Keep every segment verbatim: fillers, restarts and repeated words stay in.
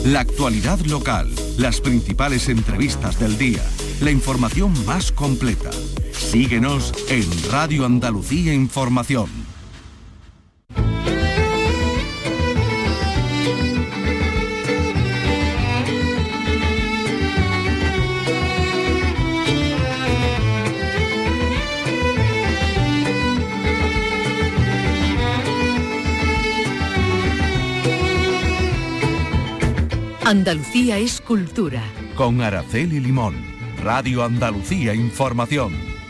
La actualidad local, las principales entrevistas del día, la información más completa. Síguenos en Radio Andalucía Información. Andalucía es cultura. Con Araceli Limón, Radio Andalucía Información.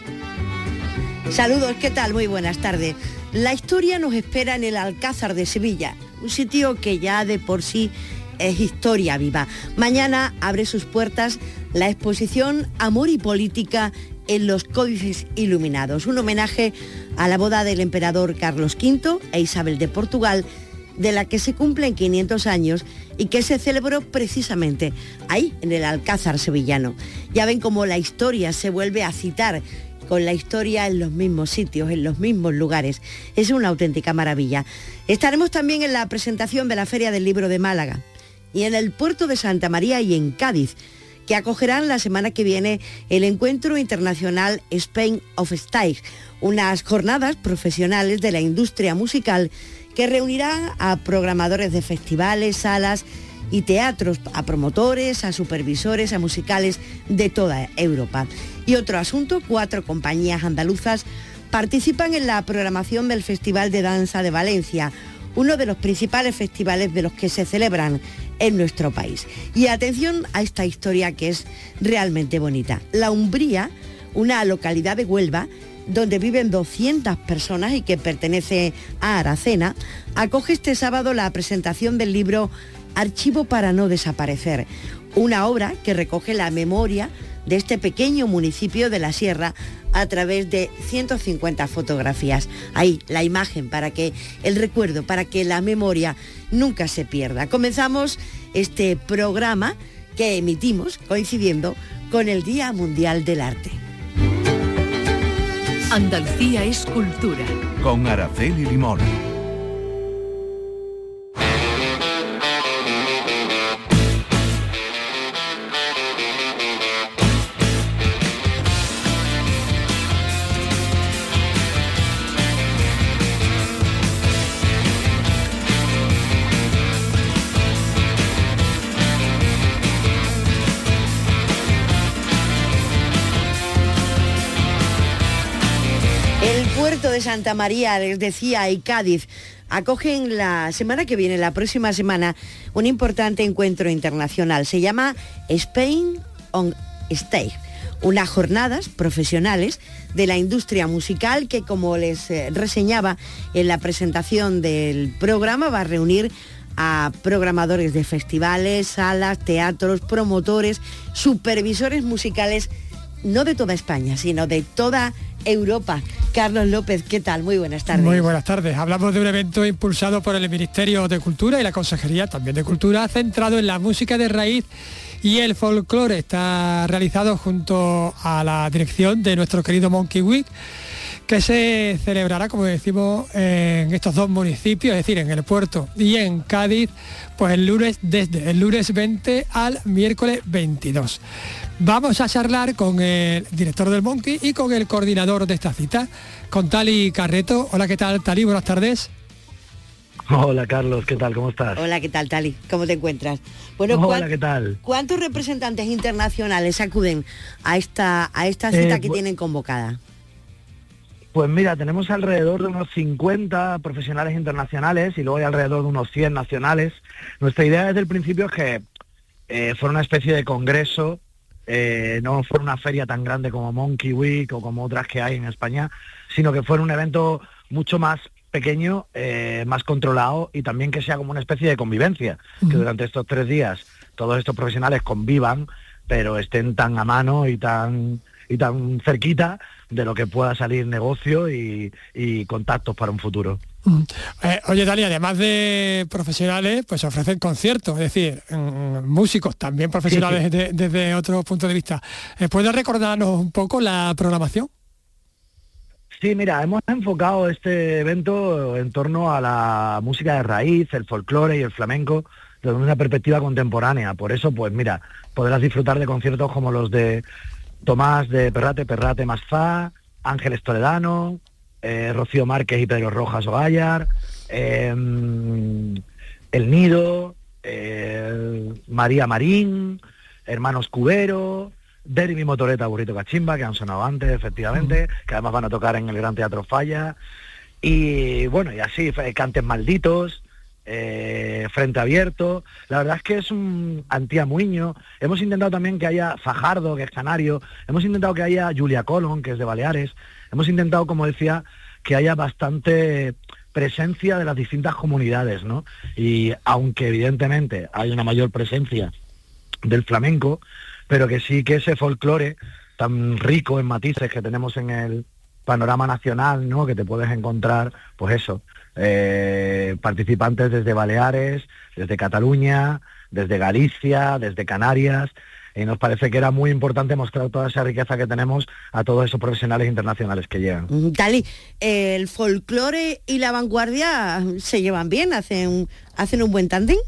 Saludos, ¿qué tal? Muy buenas tardes. La historia nos espera en el Alcázar de Sevilla, un sitio que ya de por sí es historia viva. Mañana abre sus puertas la exposición Amor y Política en los Códices Iluminados, un homenaje a la boda del emperador Carlos quinto e Isabel de Portugal, de la que se cumplen quinientos años y que se celebró precisamente ahí, en el Alcázar sevillano. Ya ven cómo la historia se vuelve a citar, con la historia en los mismos sitios, en los mismos lugares. Es una auténtica maravilla. Estaremos también en la presentación de la Feria del Libro de Málaga y en el puerto de Santa María y en Cádiz, que acogerán la semana que viene el Encuentro Internacional Spain of Style, unas jornadas profesionales de la industria musical que reunirán a programadores de festivales, salas y teatros, a promotores, a supervisores, a musicales de toda Europa. Y otro asunto, cuatro compañías andaluzas participan en la programación del Festival de Danza de Valencia, uno de los principales festivales de los que se celebran en nuestro país. Y atención a esta historia que es realmente bonita. La Umbría, una localidad de Huelva, donde viven doscientas personas y que pertenece a Aracena, acoge este sábado la presentación del libro Archivo para no desaparecer, una obra que recoge la memoria de este pequeño municipio de la Sierra a través de ciento cincuenta fotografías. Ahí, la imagen, para que el recuerdo, para que la memoria nunca se pierda. Comenzamos este programa que emitimos coincidiendo con el Día Mundial del Arte. Andalucía es cultura. Con Araceli Limón. De Santa María, les decía, y Cádiz acogen la semana que viene, la próxima semana, un importante encuentro internacional. Se llama Spain on Stage, unas jornadas profesionales de la industria musical que, como les eh, reseñaba en la presentación del programa, va a reunir a programadores de festivales, salas, teatros, promotores, supervisores musicales, no de toda España, sino de toda Europa. Carlos López, ¿qué tal? Muy buenas tardes. Muy buenas tardes. Hablamos de un evento impulsado por el Ministerio de Cultura y la Consejería también de Cultura, centrado en la música de raíz y el folclore. Está realizado junto a la dirección de nuestro querido Monkey Week, que se celebrará, como decimos, en estos dos municipios, es decir, en el puerto y en Cádiz, pues el lunes, desde el lunes veinte al miércoles veintidós. Vamos a charlar con el director del Monkey y con el coordinador de esta cita, con Tali Carreto. Hola, ¿qué tal, Tali? Buenas tardes. Hola, Carlos, ¿qué tal? ¿Cómo estás? Hola, ¿qué tal, Tali? ¿Cómo te encuentras? Bueno, Hola, ¿qué tal? ¿Cuántos representantes internacionales acuden a esta, a esta cita eh, que tienen convocada? Pues mira, tenemos alrededor de unos cincuenta profesionales internacionales y luego hay alrededor de unos cien nacionales. Nuestra idea desde el principio es que eh, fuera una especie de congreso, eh, no fuera una feria tan grande como Monkey Week o como otras que hay en España, sino que fuera un evento mucho más pequeño, eh, más controlado y también que sea como una especie de convivencia, uh-huh. que durante estos tres días todos estos profesionales convivan, pero estén tan a mano y tan y tan cerquita de lo que pueda salir negocio y, y contactos para un futuro. Mm. Eh, oye, Dani, además de profesionales, pues ofrecen conciertos, es decir, mm, músicos también profesionales sí, sí. De, desde otro punto de vista. Eh, ¿Puedes recordarnos un poco la programación? Sí, mira, hemos enfocado este evento en torno a la música de raíz, el folclore y el flamenco desde una perspectiva contemporánea. Por eso, pues mira, podrás disfrutar de conciertos como los de Tomás de Perrate, Perrate Masfá, Ángeles Toledano, eh, Rocío Márquez y Pedro Rojas Ogallar, eh, El Nido, eh, María Marín, Hermanos Cubero, Derby Motoreta, Burrito Cachimba, que han sonado antes, efectivamente, que además van a tocar en el Gran Teatro Falla, y bueno, y así, Cantes Malditos, eh, Frente Abierto. La verdad es que es un Antía Muiño. Hemos intentado también que haya Fajardo, que es canario, hemos intentado que haya Julia Colón, que es de Baleares, hemos intentado, como decía, que haya bastante presencia de las distintas comunidades, ¿no? Y aunque evidentemente hay una mayor presencia del flamenco, pero que sí que ese folclore tan rico en matices que tenemos en el panorama nacional, ¿no? Que te puedes encontrar, pues eso, eh, participantes desde Baleares, desde Cataluña, desde Galicia, desde Canarias, y nos parece que era muy importante mostrar toda esa riqueza que tenemos a todos esos profesionales internacionales que llegan. Dali, ¿el folclore y la vanguardia se llevan bien? ¿Hacen, hacen un buen tándem?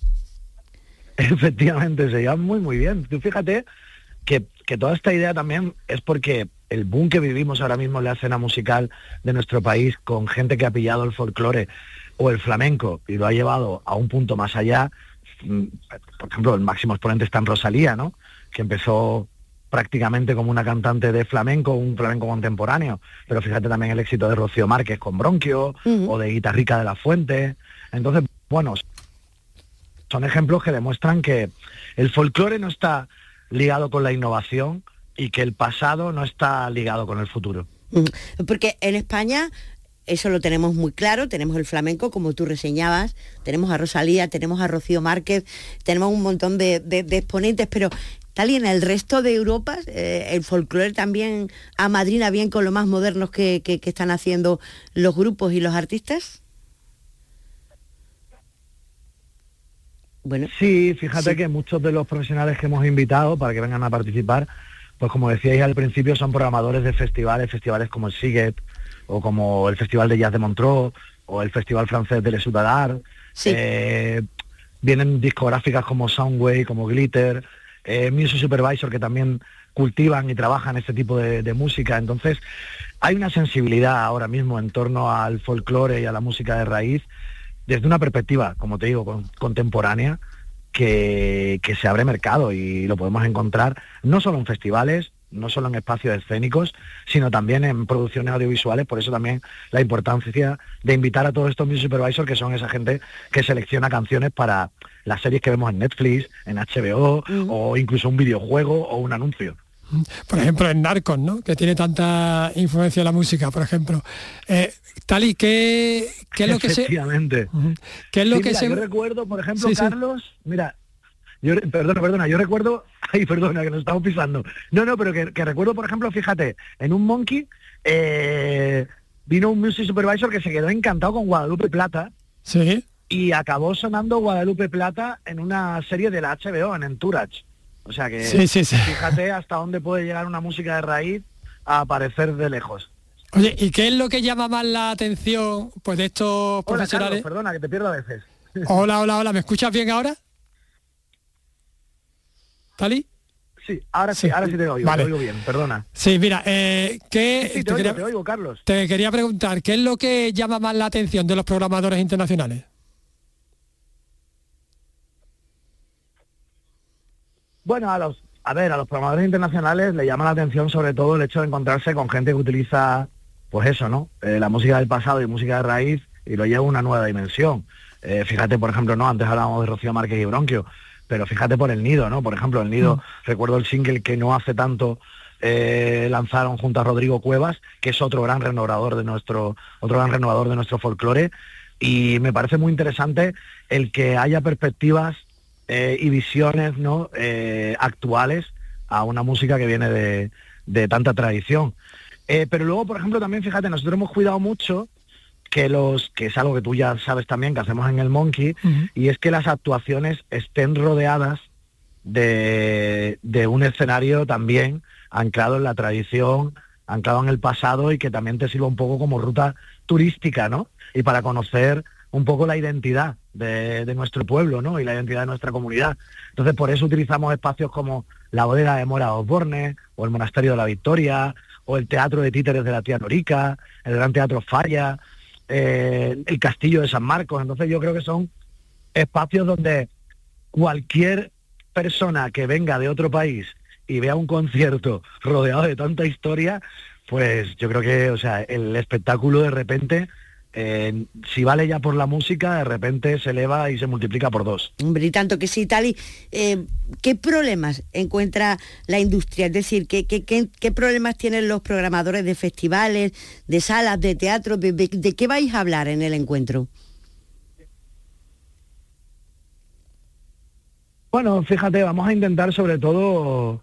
Efectivamente, se llevan muy muy bien. Tú fíjate que, que toda esta idea también es porque el boom que vivimos ahora mismo en la escena musical de nuestro país, con gente que ha pillado el folclore o el flamenco y lo ha llevado a un punto más allá. Por ejemplo, el máximo exponente está en Rosalía, ¿no? Que empezó prácticamente como una cantante de flamenco, un flamenco contemporáneo, pero fíjate también el éxito de Rocío Márquez con Bronquio, uh-huh. o de Guitarrica de la Fuente. Entonces, bueno, son ejemplos que demuestran que el folclore no está ligado con la innovación y que el pasado no está ligado con el futuro. Porque en España eso lo tenemos muy claro, tenemos el flamenco, como tú reseñabas, tenemos a Rosalía, tenemos a Rocío Márquez, tenemos un montón de, de, de exponentes, pero tal y en el resto de Europa, eh, el folclore también amadrina bien con lo más modernos que, que, que están haciendo los grupos y los artistas. Bueno, sí, fíjate sí. que muchos de los profesionales que hemos invitado para que vengan a participar, pues como decíais al principio, son programadores de festivales, festivales como el Siget, o como el Festival de Jazz de Montreux, o el Festival francés de Les Soudadars. Sí. Eh, vienen discográficas como Soundwave, como Glitter, eh, Music Supervisor, que también cultivan y trabajan este tipo de, de música. Entonces, hay una sensibilidad ahora mismo en torno al folclore y a la música de raíz, desde una perspectiva, como te digo, con, contemporánea, que, que se abre mercado, y lo podemos encontrar no solo en festivales, no solo en espacios escénicos, sino también en producciones audiovisuales. Por eso también la importancia de invitar a todos estos music supervisors, que son esa gente que selecciona canciones para las series que vemos en Netflix, en H B O, uh-huh. o incluso un videojuego o un anuncio. Por ejemplo, en Narcos, ¿no? Que tiene tanta influencia en la música, por ejemplo. Eh, Tali, ¿qué, qué es lo que se...? Efectivamente. Uh-huh. ¿Qué es lo sí, que mira, se...? Yo recuerdo, por ejemplo, sí, Carlos, sí. mira... Yo, perdona, perdona, yo recuerdo, ay, perdona, que nos estamos pisando. No, no, pero que, que recuerdo, por ejemplo, fíjate, en un Monkey eh, vino un music supervisor que se quedó encantado con Guadalupe Plata. Sí. Y acabó sonando Guadalupe Plata en una serie de la H B O, en Entourage. O sea que, sí, sí, sí. fíjate hasta dónde puede llegar una música de raíz a aparecer de lejos. Oye, ¿y qué es lo que llama más la atención, pues, de estos hola, profesionales? Carlos, perdona, que te pierdo a veces. Hola, hola, hola, ¿me escuchas bien ahora? ¿Tali? Sí, ahora sí, sí, ahora sí te oigo, vale. te oigo bien, perdona. Sí, mira, eh, ¿qué, sí, sí, te, te, oigo, quería, te oigo, Carlos. Te quería preguntar, ¿qué es lo que llama más la atención de los programadores internacionales? Bueno, a los, a ver, a los programadores internacionales le llama la atención sobre todo el hecho de encontrarse con gente que utiliza, pues eso, ¿no? Eh, la música del pasado y música de raíz, y lo lleva a una nueva dimensión. Eh, fíjate, por ejemplo, no, antes hablábamos de Rocío Márquez y Bronquio, pero fíjate por El Nido, ¿no? Por ejemplo, El Nido, mm. recuerdo el single que no hace tanto eh, lanzaron junto a Rodrigo Cuevas, que es otro gran renovador de nuestro, otro gran renovador de nuestro folclore, y me parece muy interesante el que haya perspectivas eh, y visiones, ¿no? eh, actuales a una música que viene de, de tanta tradición. Eh, pero luego, por ejemplo, también fíjate, nosotros hemos cuidado mucho que los que es algo que tú ya sabes también que hacemos en el Monkey, uh-huh. y es que las actuaciones estén rodeadas de, de un escenario también anclado en la tradición anclado en el pasado y que también te sirva un poco como ruta turística, ¿no? Y para conocer un poco la identidad de, de nuestro pueblo, ¿no? Y la identidad de nuestra comunidad. Entonces, por eso utilizamos espacios como la bodega de Mora Osborne, o el Monasterio de la Victoria, o el Teatro de Títeres de la Tía Norica, el Gran Teatro Falla, eh, el Castillo de San Marcos. Entonces, yo creo que son espacios donde cualquier persona que venga de otro país y vea un concierto rodeado de tanta historia, pues yo creo que, o sea, el espectáculo de repente, eh, si vale ya por la música, de repente se eleva y se multiplica por dos. Hombre, y tanto que sí, Tali, eh, ¿qué problemas encuentra la industria? Es decir, ¿qué, qué, qué, qué problemas tienen los programadores de festivales, de salas, de teatro? ¿De, de, de qué vais a hablar en el encuentro? Bueno, fíjate, vamos a intentar sobre todo...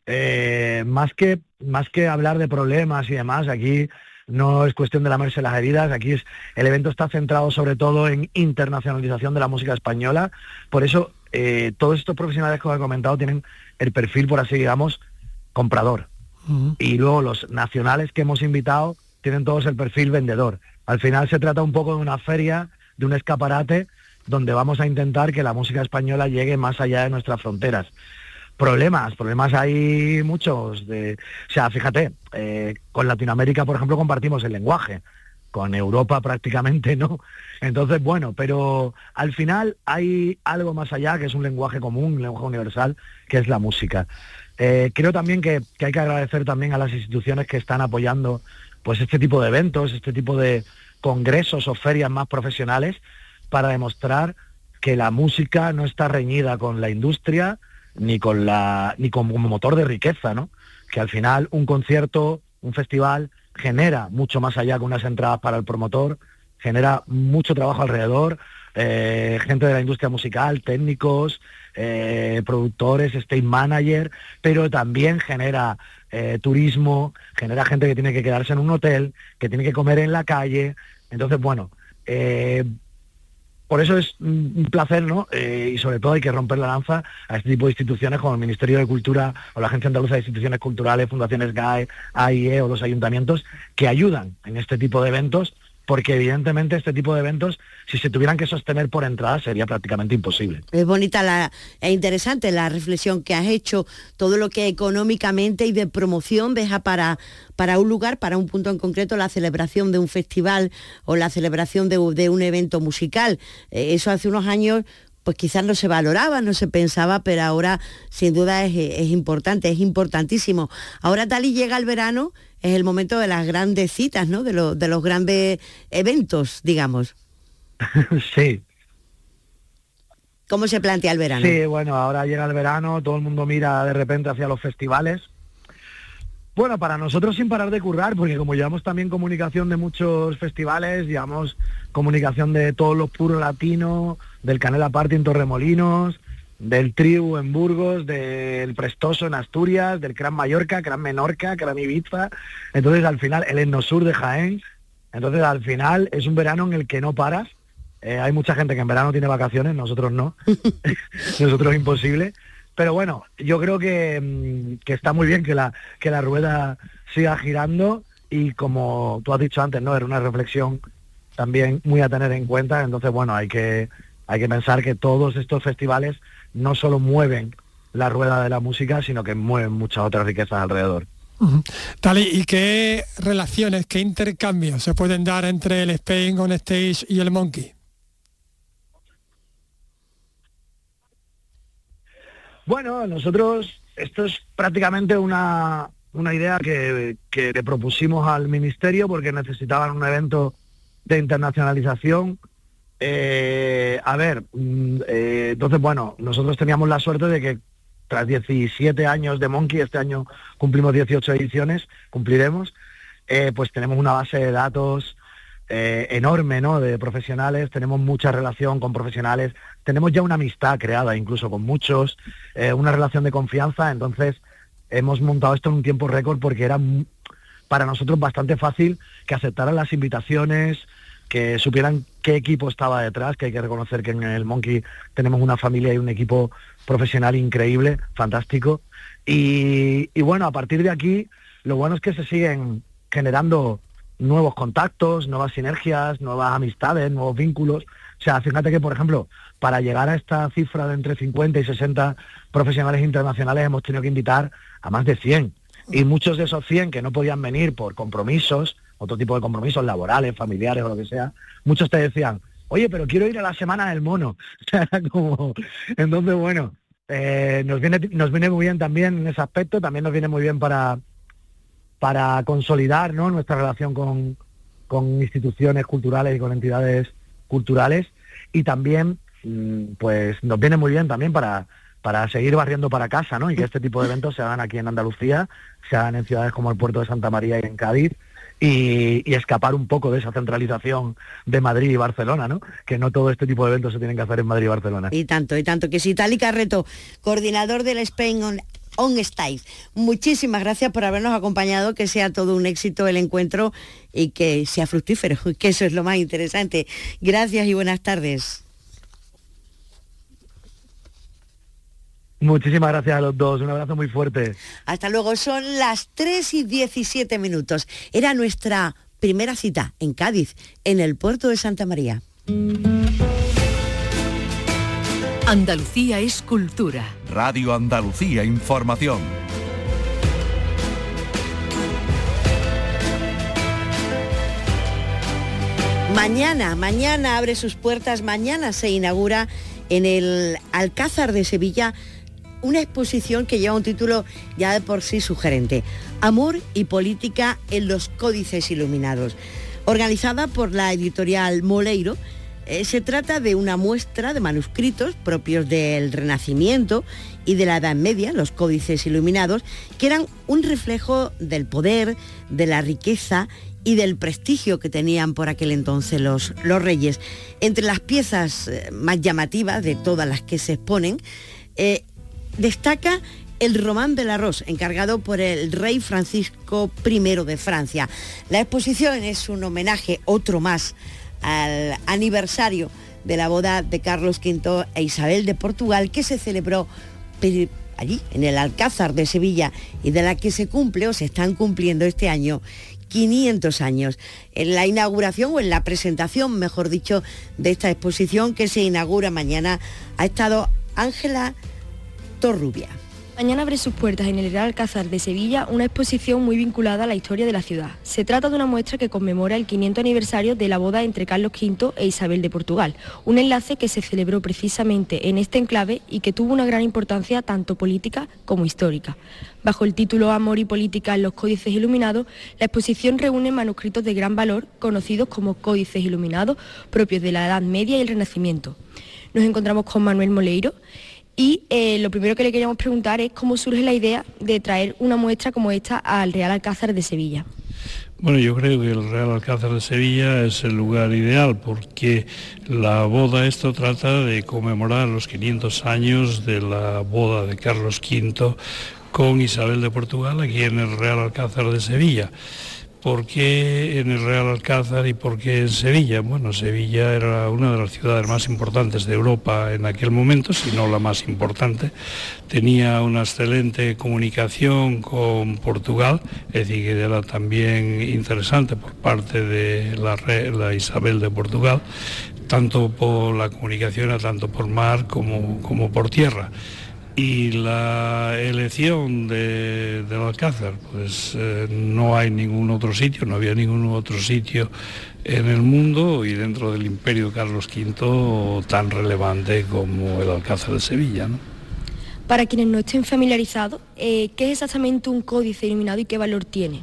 Eh, más que más que hablar de problemas y demás, aquí no es cuestión de lamerse las heridas, aquí es el evento está centrado sobre todo en internacionalización de la música española, por eso eh, todos estos profesionales que os he comentado tienen el perfil, por así digamos, comprador, uh-huh. Y luego los nacionales que hemos invitado tienen todos el perfil vendedor. Al final se trata un poco de una feria, de un escaparate, donde vamos a intentar que la música española llegue más allá de nuestras fronteras. Problemas, problemas hay muchos. De, o sea, fíjate, eh, con Latinoamérica, por ejemplo, compartimos el lenguaje, con Europa prácticamente no. Entonces, bueno, pero al final hay algo más allá, que es un lenguaje común, un lenguaje universal, que es la música. Eh, creo también que, que hay que agradecer también a las instituciones que están apoyando pues este tipo de eventos, este tipo de congresos o ferias más profesionales, para demostrar que la música no está reñida con la industria, ni con la ni como motor de riqueza, ¿no? Que al final un concierto, un festival genera mucho más allá que unas entradas para el promotor, genera mucho trabajo alrededor, eh, gente de la industria musical, técnicos, eh, productores, stage manager, pero también genera eh, turismo, genera gente que tiene que quedarse en un hotel, que tiene que comer en la calle. Entonces, bueno, eh, por eso es un placer, ¿no? Eh, y sobre todo hay que romper la lanza a este tipo de instituciones como el Ministerio de Cultura o la Agencia Andaluza de Instituciones Culturales, Fundaciones G A E, A I E o los ayuntamientos que ayudan en este tipo de eventos, porque evidentemente este tipo de eventos, si se tuvieran que sostener por entrada, sería prácticamente imposible. Es bonita la, es interesante la reflexión que has hecho, todo lo que económicamente y de promoción deja para, para un lugar, para un punto en concreto, la celebración de un festival o la celebración de, de un evento musical. Eh, eso hace unos años pues quizás no se valoraba, no se pensaba, pero ahora sin duda es, es importante, es importantísimo. Ahora tal y llega el verano, es el momento de las grandes citas, ¿no? De, lo, de los grandes eventos, digamos. Sí. ¿Cómo se plantea el verano? Sí, bueno, ahora llega el verano, todo el mundo mira de repente hacia los festivales. Bueno, para nosotros sin parar de currar, porque como llevamos también comunicación de muchos festivales, llevamos comunicación de todos los puros latinos, del Canela Party en Torremolinos, del Triu en Burgos, del Prestoso en Asturias, del Gran Mallorca, Gran Menorca, Gran Ibiza. Entonces al final el Etnosur de Jaén. Entonces al final es un verano en el que no paras. Eh, hay mucha gente que en verano tiene vacaciones, nosotros no. Nosotros es imposible. Pero bueno, yo creo que, que está muy bien que la, que la rueda siga girando y como tú has dicho antes, ¿no? Era una reflexión también muy a tener en cuenta. Entonces, bueno, hay que, hay que pensar que todos estos festivales no solo mueven la rueda de la música, sino que mueven muchas otras riquezas alrededor. Uh-huh. Tali, ¿y qué relaciones, qué intercambios se pueden dar entre el Spain on Stage y el Monkey? Bueno, nosotros, esto es prácticamente una, una idea que, que le propusimos al Ministerio porque necesitaban un evento de internacionalización. Eh, a ver, eh, entonces, bueno, nosotros teníamos la suerte de que tras diecisiete años de Monkey, este año cumplimos dieciocho ediciones, cumpliremos, eh, pues tenemos una base de datos eh, enorme, ¿no?, de profesionales, tenemos mucha relación con profesionales, tenemos ya una amistad creada incluso con muchos, eh, una relación de confianza. Entonces hemos montado esto en un tiempo récord porque era para nosotros bastante fácil que aceptaran las invitaciones, que supieran qué equipo estaba detrás, que hay que reconocer que en el Monkey tenemos una familia y un equipo profesional increíble, fantástico. Y, y bueno, a partir de aquí, lo bueno es que se siguen generando nuevos contactos, nuevas sinergias, nuevas amistades, nuevos vínculos. O sea, fíjate que, por ejemplo, para llegar a esta cifra de entre cincuenta y sesenta profesionales internacionales hemos tenido que invitar a más de cien. Y muchos de esos cien que no podían venir por compromisos, otro tipo de compromisos laborales, familiares o lo que sea, muchos te decían, oye, pero quiero ir a la Semana del Mono. O sea, como... Entonces, bueno, eh, nos viene nos viene muy bien también en ese aspecto, también nos viene muy bien para, para consolidar, ¿no?, nuestra relación con, con instituciones culturales y con entidades culturales, y también, pues, nos viene muy bien también para... para seguir barriendo para casa, ¿no? Y que este tipo de eventos se hagan aquí en Andalucía, se hagan en ciudades como el puerto de Santa María y en Cádiz, y, y escapar un poco de esa centralización de Madrid y Barcelona, ¿no? Que no todo este tipo de eventos se tienen que hacer en Madrid y Barcelona. Y tanto, y tanto, que sí. Tali Carreto, coordinador del Spain on, on Styles, muchísimas gracias por habernos acompañado, que sea todo un éxito el encuentro y que sea fructífero, que eso es lo más interesante. Gracias y buenas tardes. Muchísimas gracias a los dos, un abrazo muy fuerte. Hasta luego, son las tres y diecisiete minutos. Era nuestra primera cita en Cádiz, en el puerto de Santa María. Andalucía es cultura. Radio Andalucía Información. Mañana, mañana abre sus puertas, mañana se inaugura en el Alcázar de Sevilla una exposición que lleva un título ya de por sí sugerente, Amor y política en los códices iluminados. Organizada por la editorial Moleiro, eh, se trata de una muestra de manuscritos propios del Renacimiento y de la Edad Media, los códices iluminados, que eran un reflejo del poder, de la riqueza y del prestigio que tenían por aquel entonces los, los reyes. Entre las piezas eh, más llamativas de todas las que se exponen, eh, destaca el Román del Arroz, encargado por el rey Francisco primero de Francia. La exposición es un homenaje, otro más, al aniversario de la boda de Carlos quinto e Isabel de Portugal, que se celebró allí, en el Alcázar de Sevilla, y de la que se cumple o se están cumpliendo este año quinientos años. En la inauguración, o en la presentación, mejor dicho, de esta exposición que se inaugura mañana, ha estado Ángela Torrubia. Mañana abre sus puertas en el Real Alcázar de Sevilla una exposición muy vinculada a la historia de la ciudad. Se trata de una muestra que conmemora el quinientos aniversario de la boda entre Carlos quinto e Isabel de Portugal, un enlace que se celebró precisamente en este enclave y que tuvo una gran importancia tanto política como histórica. Bajo el título Amor y política en los códices iluminados, la exposición reúne manuscritos de gran valor conocidos como códices iluminados, propios de la Edad Media y el Renacimiento. Nos encontramos con Manuel Moleiro, y eh, lo primero que le queríamos preguntar es cómo surge la idea de traer una muestra como esta al Real Alcázar de Sevilla. Bueno, yo creo que el Real Alcázar de Sevilla es el lugar ideal porque la boda, esto trata de conmemorar los quinientos años de la boda de Carlos quinto con Isabel de Portugal aquí en el Real Alcázar de Sevilla. ¿Por qué en el Real Alcázar y por qué en Sevilla? Bueno, Sevilla era una de las ciudades más importantes de Europa en aquel momento, si no la más importante. Tenía una excelente comunicación con Portugal, es decir, que era también interesante por parte de la, la Isabel de Portugal, tanto por la comunicación, tanto por mar como, como por tierra. Y la elección de, del Alcázar, pues eh, no hay ningún otro sitio, no había ningún otro sitio en el mundo y dentro del imperio Carlos quinto tan relevante como el Alcázar de Sevilla, ¿no? Para quienes no estén familiarizados, eh, ¿qué es exactamente un códice iluminado y qué valor tiene?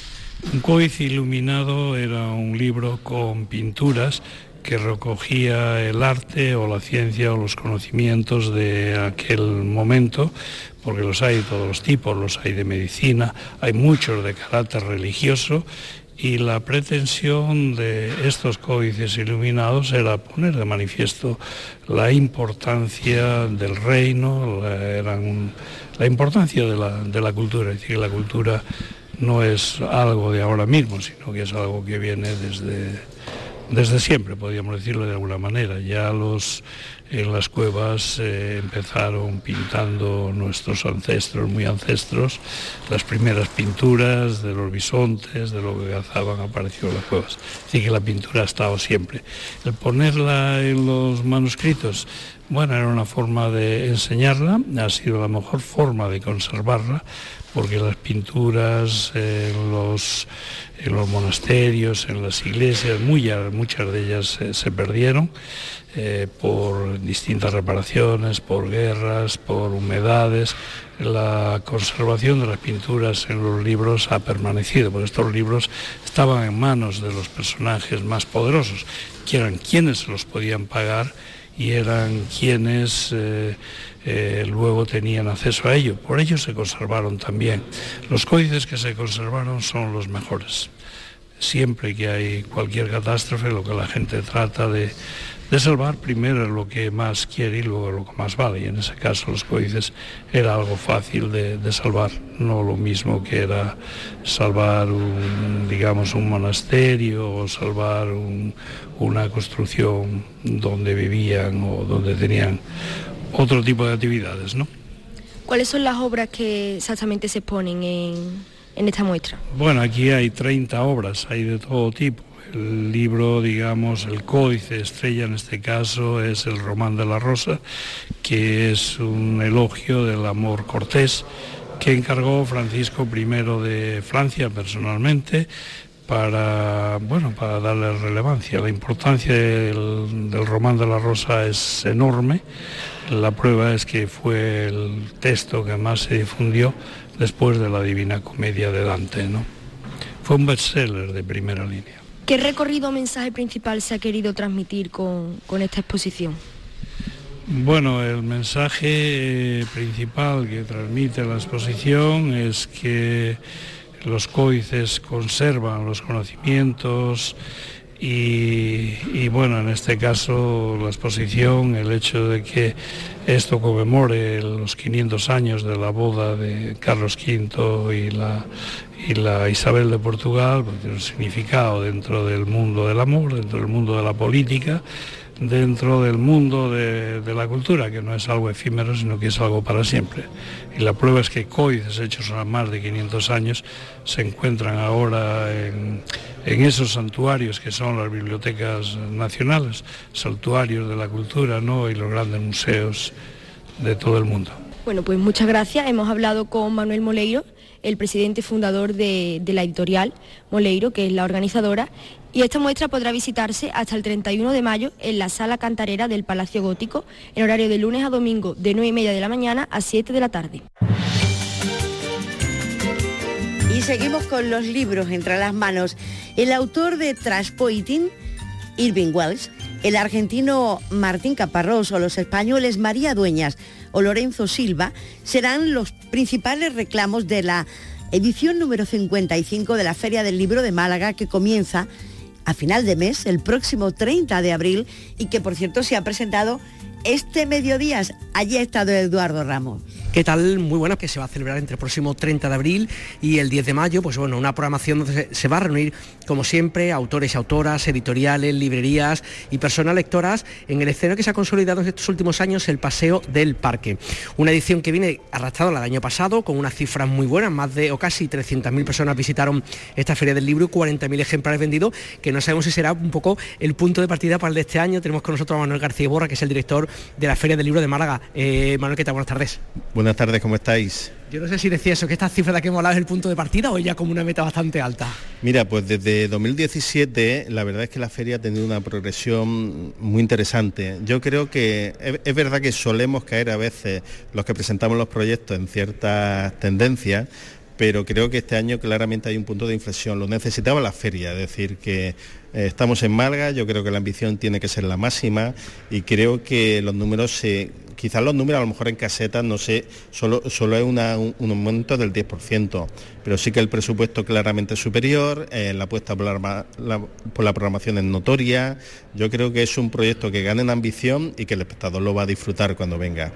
Un códice iluminado era un libro con pinturas que recogía el arte o la ciencia o los conocimientos de aquel momento, porque los hay de todos los tipos, los hay de medicina, hay muchos de carácter religioso, y la pretensión de estos códices iluminados era poner de manifiesto la importancia del reino, la, eran, la importancia de la, de la cultura, es decir, que la cultura no es algo de ahora mismo, sino que es algo que viene desde... Desde siempre, podríamos decirlo de alguna manera. Ya los en las cuevas eh, empezaron pintando nuestros ancestros, muy ancestros, las primeras pinturas de los bisontes, de lo que cazaban, apareció en las cuevas. Así que la pintura ha estado siempre. El ponerla en los manuscritos, bueno, era una forma de enseñarla, ha sido la mejor forma de conservarla, porque las pinturas en los, en los monasterios, en las iglesias, muy, muchas de ellas eh, se perdieron eh, por distintas reparaciones, por guerras, por humedades. La conservación de las pinturas en los libros ha permanecido, porque estos libros estaban en manos de los personajes más poderosos, que eran quienes se los podían pagar y eran quienes eh, eh, luego tenían acceso a ello. Por ello se conservaron también. Los códices que se conservaron son los mejores. Siempre que hay cualquier catástrofe, lo que la gente trata de, de salvar primero es lo que más quiere y luego lo que más vale. Y en ese caso los códices era algo fácil de, de salvar, no lo mismo que era salvar un, digamos, un monasterio o salvar un, una construcción donde vivían o donde tenían otro tipo de actividades, ¿no? ¿Cuáles son las obras que exactamente se exponen en, en esta muestra? Bueno, aquí hay treinta obras, hay de todo tipo. El libro, digamos, el códice estrella en este caso es el Román de la Rosa, que es un elogio del amor cortés que encargó Francisco primero de Francia personalmente para, bueno, para darle relevancia. La importancia del, del Román de la Rosa es enorme. La prueba es que fue el texto que más se difundió después de la Divina Comedia de Dante, ¿no? Fue un bestseller de primera línea. ¿Qué recorrido o mensaje principal se ha querido transmitir con, con esta exposición? Bueno, el mensaje principal que transmite la exposición es que los códices conservan los conocimientos y, y bueno, en este caso la exposición, el hecho de que esto conmemore los quinientos años de la boda de Carlos quinto y la, y la Isabel de Portugal, pues tiene un significado dentro del mundo del amor, dentro del mundo de la política, dentro del mundo de, de la cultura, que no es algo efímero, sino que es algo para siempre. Y la prueba es que códices hechos a más de quinientos años se encuentran ahora en, en esos santuarios que son las bibliotecas nacionales, santuarios de la cultura, ¿no? Y los grandes museos de todo el mundo. Bueno, pues muchas gracias. Hemos hablado con Manuel Moleiro, el presidente fundador de, de la editorial Moleiro, que es la organizadora, y esta muestra podrá visitarse hasta el treinta y uno de mayo en la Sala Cantarera del Palacio Gótico, en horario de lunes a domingo, de nueve y media de la mañana a siete de la tarde. Y seguimos con los libros entre las manos. El autor de Trashpoiting, Irving Welsh, el argentino Martín Caparrós o los españoles María Dueñas o Lorenzo Silva serán los principales reclamos de la edición número cincuenta y cinco de la Feria del Libro de Málaga, que comienza a final de mes, el próximo treinta de abril, y que por cierto se ha presentado este mediodía. Allí ha estado Eduardo Ramos. ¿Qué tal? Muy buenas, que se va a celebrar entre el próximo treinta de abril y el diez de mayo, pues bueno, una programación donde se va a reunir, como siempre, autores y autoras, editoriales, librerías y personas lectoras en el escenario que se ha consolidado en estos últimos años, el Paseo del Parque. Una edición que viene arrastrada la del año pasado, con unas cifras muy buenas, más de o casi trescientas mil personas visitaron esta Feria del Libro y cuarenta mil ejemplares vendidos, que no sabemos si será un poco el punto de partida para el de este año. Tenemos con nosotros a Manuel García Borra, que es el director de la Feria del Libro de Málaga. Eh, Manuel, ¿qué tal? Buenas tardes. Buenas tardes, ¿cómo estáis? Yo no sé si decía eso, que esta cifra de la que hemos hablado es el punto de partida o ya como una meta bastante alta. Mira, pues desde dos mil diecisiete la verdad es que la feria ha tenido una progresión muy interesante. Yo creo que es, es verdad que solemos caer a veces los que presentamos los proyectos en ciertas tendencias, pero creo que este año claramente hay un punto de inflexión. Lo necesitaba la feria, es decir, que eh, estamos en Málaga, yo creo que la ambición tiene que ser la máxima y creo que los números se... Quizás los números a lo mejor en casetas, no sé, solo, solo es una, un, un aumento del diez por ciento, pero sí que el presupuesto claramente es superior, eh, la apuesta por la, la, por la programación es notoria. Yo creo que es un proyecto que gana en ambición y que el espectador lo va a disfrutar cuando venga.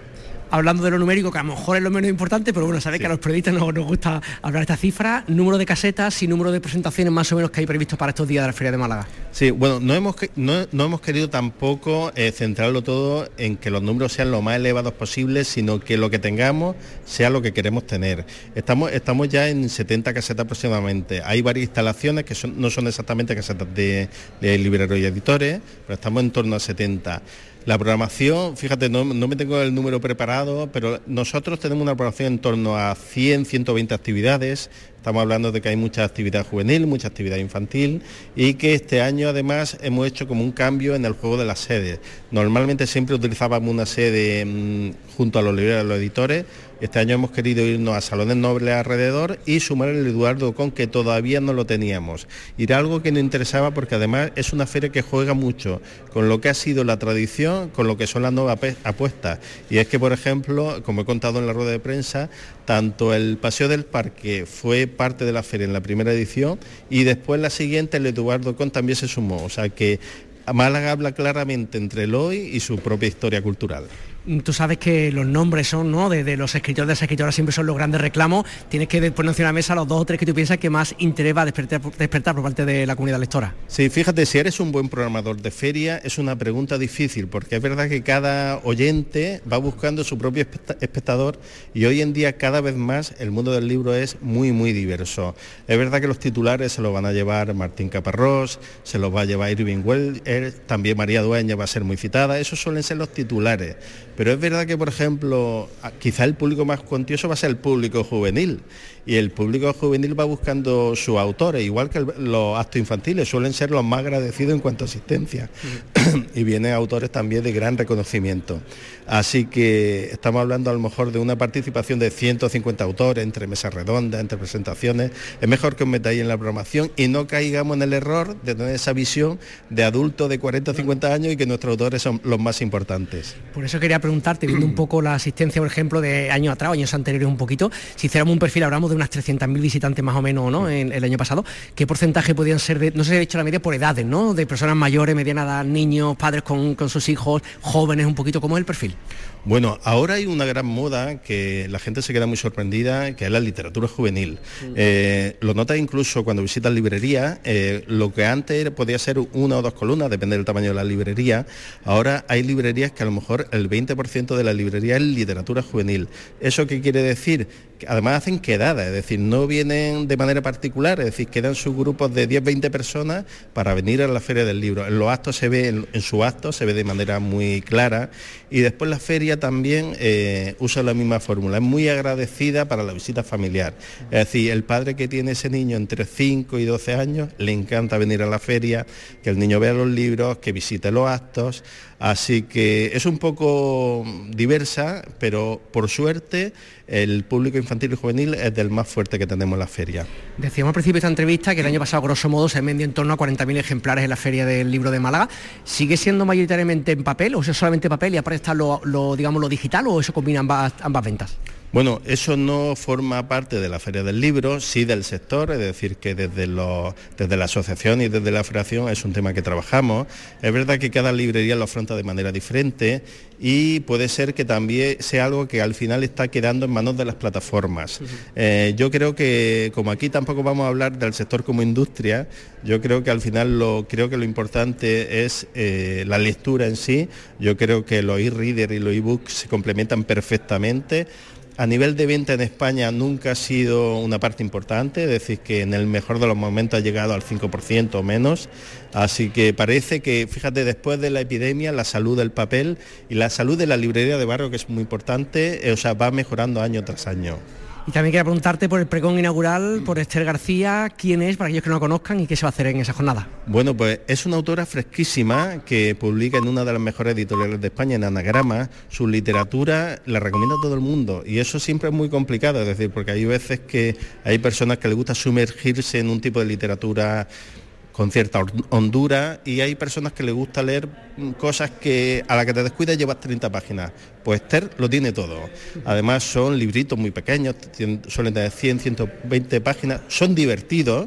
hablando de lo numérico, que a lo mejor es lo menos importante, pero bueno, sabes sí. que a los periodistas nos, nos gusta hablar de esta cifra, número de casetas y número de presentaciones más o menos que hay previsto para estos días de la Feria de Málaga. Sí, bueno, no hemos, no, no hemos querido tampoco eh, centrarlo todo en que los números sean lo más elevados posibles, sino que lo que tengamos sea lo que queremos tener. Estamos, estamos ya en setenta casetas aproximadamente. Hay varias instalaciones que son, no son exactamente casetas de, de libreros y editores, pero estamos en torno a setenta. La programación, fíjate, no, no me tengo el número preparado, pero nosotros tenemos una programación en torno a cien, ciento veinte actividades. Estamos hablando de que hay mucha actividad juvenil, mucha actividad infantil y que este año además hemos hecho como un cambio en el juego de las sedes. Normalmente siempre utilizábamos una sede mmm, junto a los libreros y los editores. Este año hemos querido irnos a Salones Nobles alrededor y sumar el Eduardo Con, que todavía no lo teníamos. Y era algo que nos interesaba porque además es una feria que juega mucho con lo que ha sido la tradición, con lo que son las nuevas apuestas. Y es que, por ejemplo, como he contado en la rueda de prensa, tanto el Paseo del Parque fue parte de la feria en la primera edición y después la siguiente el Eduardo Con también se sumó. O sea que Málaga habla claramente entre el hoy y su propia historia cultural. Tú sabes que los nombres son, ¿no?, de, de los escritores, de las escritoras siempre son los grandes reclamos. Tienes que poner encima de la mesa los dos o tres que tú piensas que más interés va a despertar, despertar por parte de la comunidad lectora. Sí, fíjate, si eres un buen programador de feria es una pregunta difícil, porque es verdad que cada oyente va buscando su propio espectador y hoy en día cada vez más el mundo del libro es muy, muy diverso. Es verdad que los titulares se los van a llevar Martín Caparrós, se los va a llevar Irving Wells, también María Dueña va a ser muy citada, esos suelen ser los titulares. Pero es verdad que, por ejemplo, quizá el público más cuantioso va a ser el público juvenil y el público juvenil va buscando sus autores, igual que el, los actos infantiles suelen ser los más agradecidos en cuanto a asistencia sí. y vienen autores también de gran reconocimiento. Así que estamos hablando a lo mejor de una participación de ciento cincuenta autores entre mesas redondas, entre presentaciones. Es mejor que os metáis en la programación y no caigamos en el error de tener esa visión de adultos de cuarenta o cincuenta años y que nuestros autores son los más importantes. Por eso quería preguntarte, viendo un poco la asistencia, por ejemplo, de años atrás, años anteriores un poquito, si hiciéramos un perfil, hablamos de unas trescientas mil visitantes más o menos, ¿no?, en el año pasado, ¿qué porcentaje podían ser de, no sé si he hecho la media por edades, ¿no?, de personas mayores, mediana edad, niños, padres con, con sus hijos, jóvenes, un poquito, ¿cómo es el perfil? Bueno, ahora hay una gran moda que la gente se queda muy sorprendida, que es la literatura juvenil. Uh-huh. Eh, lo notas incluso cuando visitas librerías, eh, lo que antes podía ser una o dos columnas, depende del tamaño de la librería, ahora hay librerías que a lo mejor el veinte por ciento de la librería es literatura juvenil. ¿Eso qué quiere decir? Que además hacen quedadas, es decir, no vienen de manera particular, es decir, quedan sus grupos de diez a veinte personas para venir a la Feria del Libro. En los actos se ve, en, en sus actos se ve de manera muy clara y después la feria también eh, usa la misma fórmula, es muy agradecida para la visita familiar. Es decir, el padre que tiene ese niño entre cinco y doce años, le encanta venir a la feria, que el niño vea los libros, que visite los actos, así que es un poco diversa, pero por suerte el público infantil y juvenil es del más fuerte que tenemos en la feria. Decíamos al principio de esta entrevista que el año pasado, grosso modo, se vendió en torno a cuarenta mil ejemplares en la Feria del Libro de Málaga. ¿Sigue siendo mayoritariamente en papel o es solamente papel y aparte está lo, lo, digamos, lo digital o eso combina ambas, ambas ventas? Bueno, eso no forma parte de la Feria del Libro, sí del sector, es decir, que desde, los, desde la asociación y desde la federación es un tema que trabajamos. Es verdad que cada librería lo afronta de manera diferente y puede ser que también sea algo que al final está quedando en manos de las plataformas. Uh-huh. Eh, yo creo que, como aquí tampoco vamos a hablar del sector como industria, yo creo que al final lo, creo que lo importante es eh, la lectura en sí. Yo creo que los e-readers y los e-books se complementan perfectamente. A nivel de venta en España nunca ha sido una parte importante, es decir, que en el mejor de los momentos ha llegado al cinco por ciento o menos, así que parece que, fíjate, después de la epidemia, la salud del papel y la salud de la librería de barrio, que es muy importante, eh, o sea, va mejorando año tras año. Y también quería preguntarte por el pregón inaugural, por Esther García, quién es, para aquellos que no la conozcan, y qué se va a hacer en esa jornada. Bueno, pues es una autora fresquísima que publica en una de las mejores editoriales de España, en Anagrama. Su literatura la recomienda a todo el mundo y eso siempre es muy complicado, es decir, porque hay veces que hay personas que les gusta sumergirse en un tipo de literatura con cierta hondura y hay personas que les gusta leer cosas que a la que te descuidas llevas treinta páginas. Pues Esther lo tiene todo. Además son libritos muy pequeños, suelen tener cien, ciento veinte páginas, son divertidos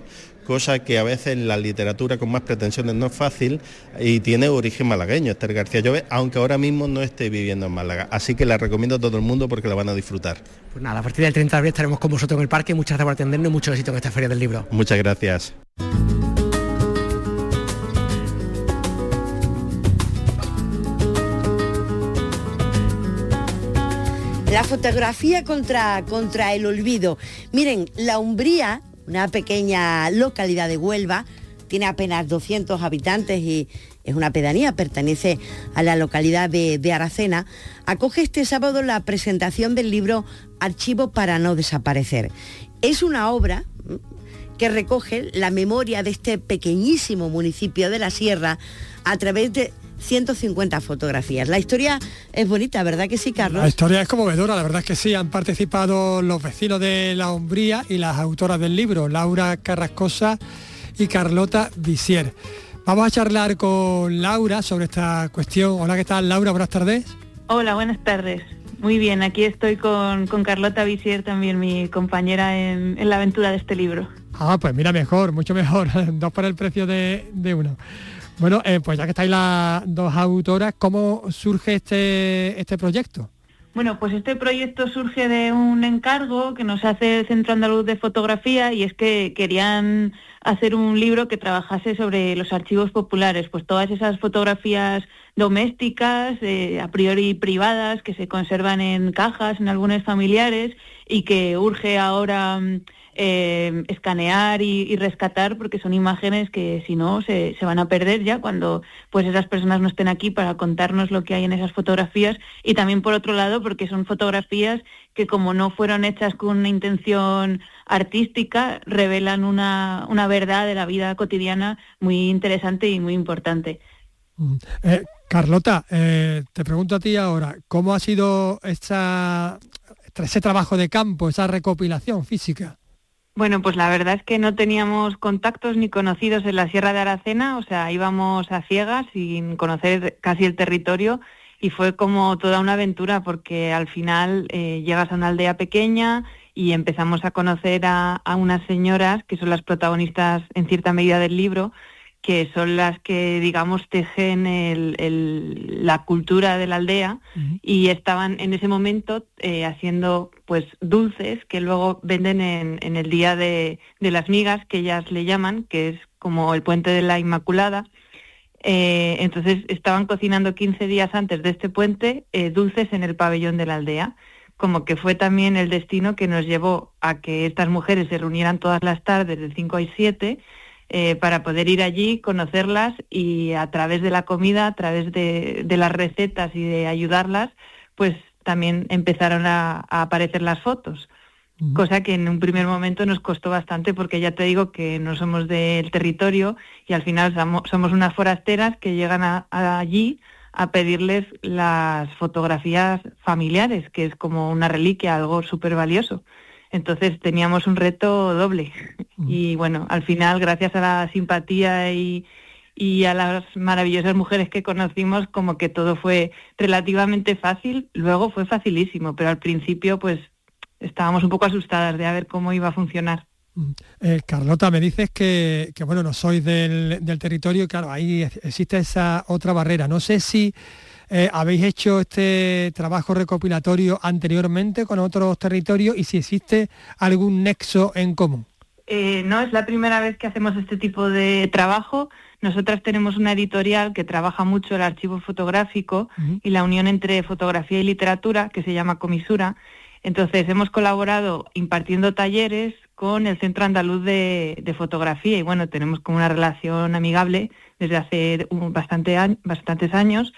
cosa que a veces la literatura con más pretensiones no es fácil y tiene origen malagueño, Esther García Llobet, aunque ahora mismo no esté viviendo en Málaga. Así que la recomiendo a todo el mundo porque la van a disfrutar. Pues nada, a partir del treinta de abril estaremos con vosotros en el parque. Muchas gracias por atendernos y mucho éxito en esta Feria del Libro. Muchas gracias. La fotografía contra, contra el olvido. Miren, La Umbría, una pequeña localidad de Huelva, tiene apenas doscientos habitantes y es una pedanía, pertenece a la localidad de, de Aracena, acoge este sábado la presentación del libro Archivo para no desaparecer. Es una obra que recoge la memoria de este pequeñísimo municipio de la Sierra a través de ciento cincuenta fotografías. La historia es bonita, ¿verdad que sí, Carlos? La historia es conmovedora, la verdad es que sí. Han participado los vecinos de La Umbría y las autoras del libro, Laura Carrascosa y Carlota Visier. Vamos a charlar con Laura sobre esta cuestión. Hola, ¿qué tal, Laura? Buenas tardes. Hola, buenas tardes. Muy bien, aquí estoy con, con Carlota Visier, también mi compañera en, en la aventura de este libro. Ah, pues mira, mejor, mucho mejor. Dos por el precio de, de uno. Bueno, eh, pues ya que estáis las dos autoras, ¿cómo surge este, este proyecto? Bueno, pues este proyecto surge de un encargo que nos hace el Centro Andaluz de Fotografía, y es que querían hacer un libro que trabajase sobre los archivos populares, pues todas esas fotografías domésticas, eh, a priori privadas, que se conservan en cajas, en álbumes familiares, y que urge ahora eh, escanear y, y rescatar, porque son imágenes que si no se, se van a perder ya cuando pues esas personas no estén aquí para contarnos lo que hay en esas fotografías. Y también, por otro lado, porque son fotografías que, como no fueron hechas con una intención artística, revelan una, una verdad de la vida cotidiana muy interesante y muy importante. Eh, Carlota, eh, te pregunto a ti ahora, ¿cómo ha sido esta, ese trabajo de campo, esa recopilación física? Bueno, pues la verdad es que no teníamos contactos ni conocidos en la Sierra de Aracena, o sea, íbamos a ciegas sin conocer casi el territorio, y fue como toda una aventura, porque al final eh, llegas a una aldea pequeña y empezamos a conocer a, a unas señoras que son las protagonistas en cierta medida del libro, que son las que, digamos, tejen el, el, la cultura de la aldea. Uh-huh. Y estaban en ese momento eh, haciendo pues dulces que luego venden en, en el Día de, de las Migas, que ellas le llaman, que es como el Puente de la Inmaculada. Eh, entonces estaban cocinando quince días antes de este puente eh, dulces en el pabellón de la aldea. Como que fue también el destino que nos llevó a que estas mujeres se reunieran todas las tardes de cinco a siete, Eh, para poder ir allí, conocerlas, y a través de la comida, a través de, de las recetas y de ayudarlas, pues también empezaron a, a aparecer las fotos. Uh-huh. Cosa que en un primer momento nos costó bastante, porque ya te digo que no somos del territorio y al final somos, somos unas forasteras que llegan a, a allí a pedirles las fotografías familiares, que es como una reliquia, algo súper valioso. Entonces teníamos un reto doble. Y bueno, al final, gracias a la simpatía y, y a las maravillosas mujeres que conocimos, como que todo fue relativamente fácil. Luego fue facilísimo, pero al principio pues estábamos un poco asustadas de a ver cómo iba a funcionar. Eh, Carlota, me dices que, que bueno, no sois del, del territorio, claro, ahí existe esa otra barrera. No sé si Eh, ¿habéis hecho este trabajo recopilatorio anteriormente con otros territorios y si existe algún nexo en común? Eh, no, es la primera vez que hacemos este tipo de trabajo. Nosotras tenemos una editorial que trabaja mucho el archivo fotográfico uh-huh. y la unión entre fotografía y literatura, que se llama Comisura. Entonces hemos colaborado impartiendo talleres con el Centro Andaluz de, de Fotografía, y bueno, tenemos como una relación amigable desde hace un, bastante a, bastantes años.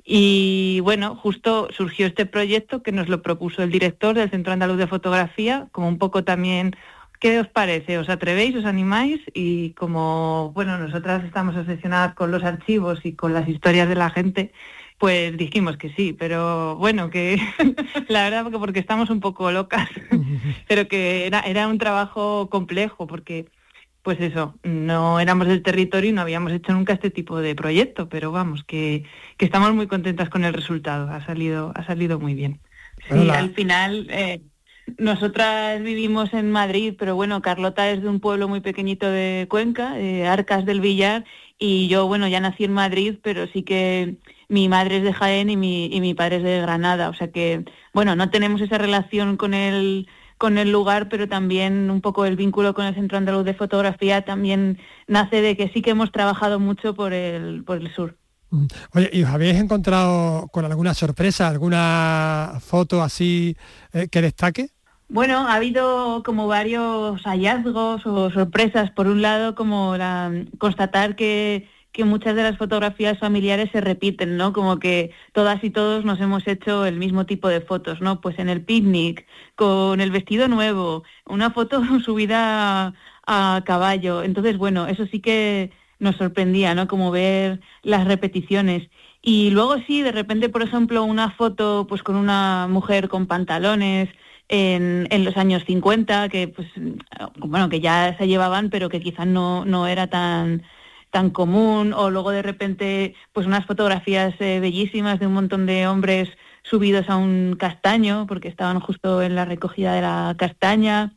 Y bueno, justo surgió este proyecto que nos lo propuso el director del Centro Andaluz de Fotografía, como un poco también, ¿qué os parece? ¿Os atrevéis? ¿Os animáis? Y como, bueno, nosotras estamos obsesionadas con los archivos y con las historias de la gente, pues dijimos que sí, pero bueno, que la verdad porque, porque estamos un poco locas, pero que era, era un trabajo complejo, porque pues eso, no éramos del territorio y no habíamos hecho nunca este tipo de proyecto, pero vamos, que, que estamos muy contentas con el resultado, ha salido, ha salido muy bien. Sí, la... al final, eh, nosotras vivimos en Madrid, pero bueno, Carlota es de un pueblo muy pequeñito de Cuenca, de Arcas del Villar, y yo, bueno, ya nací en Madrid, pero sí que mi madre es de Jaén y mi, y mi padre es de Granada, o sea que, bueno, no tenemos esa relación con el, con el lugar, pero también un poco el vínculo con el Centro Andaluz de Fotografía también nace de que sí que hemos trabajado mucho por el, por el sur. Oye, ¿y os habéis encontrado con alguna sorpresa, alguna foto así eh, que destaque? Bueno, ha habido como varios hallazgos o sorpresas. Por un lado, como la, constatar que, que muchas de las fotografías familiares se repiten, ¿no? Como que todas y todos nos hemos hecho el mismo tipo de fotos, ¿no? Pues en el picnic, con el vestido nuevo, una foto subida a, a caballo. Entonces, bueno, eso sí que nos sorprendía, ¿no? Como ver las repeticiones. Y luego sí, de repente, por ejemplo, una foto pues con una mujer con pantalones en, en los años cincuenta, que pues bueno, que ya se llevaban, pero que quizás no, no era tan tan común, o luego de repente pues unas fotografías eh, bellísimas de un montón de hombres subidos a un castaño, porque estaban justo en la recogida de la castaña.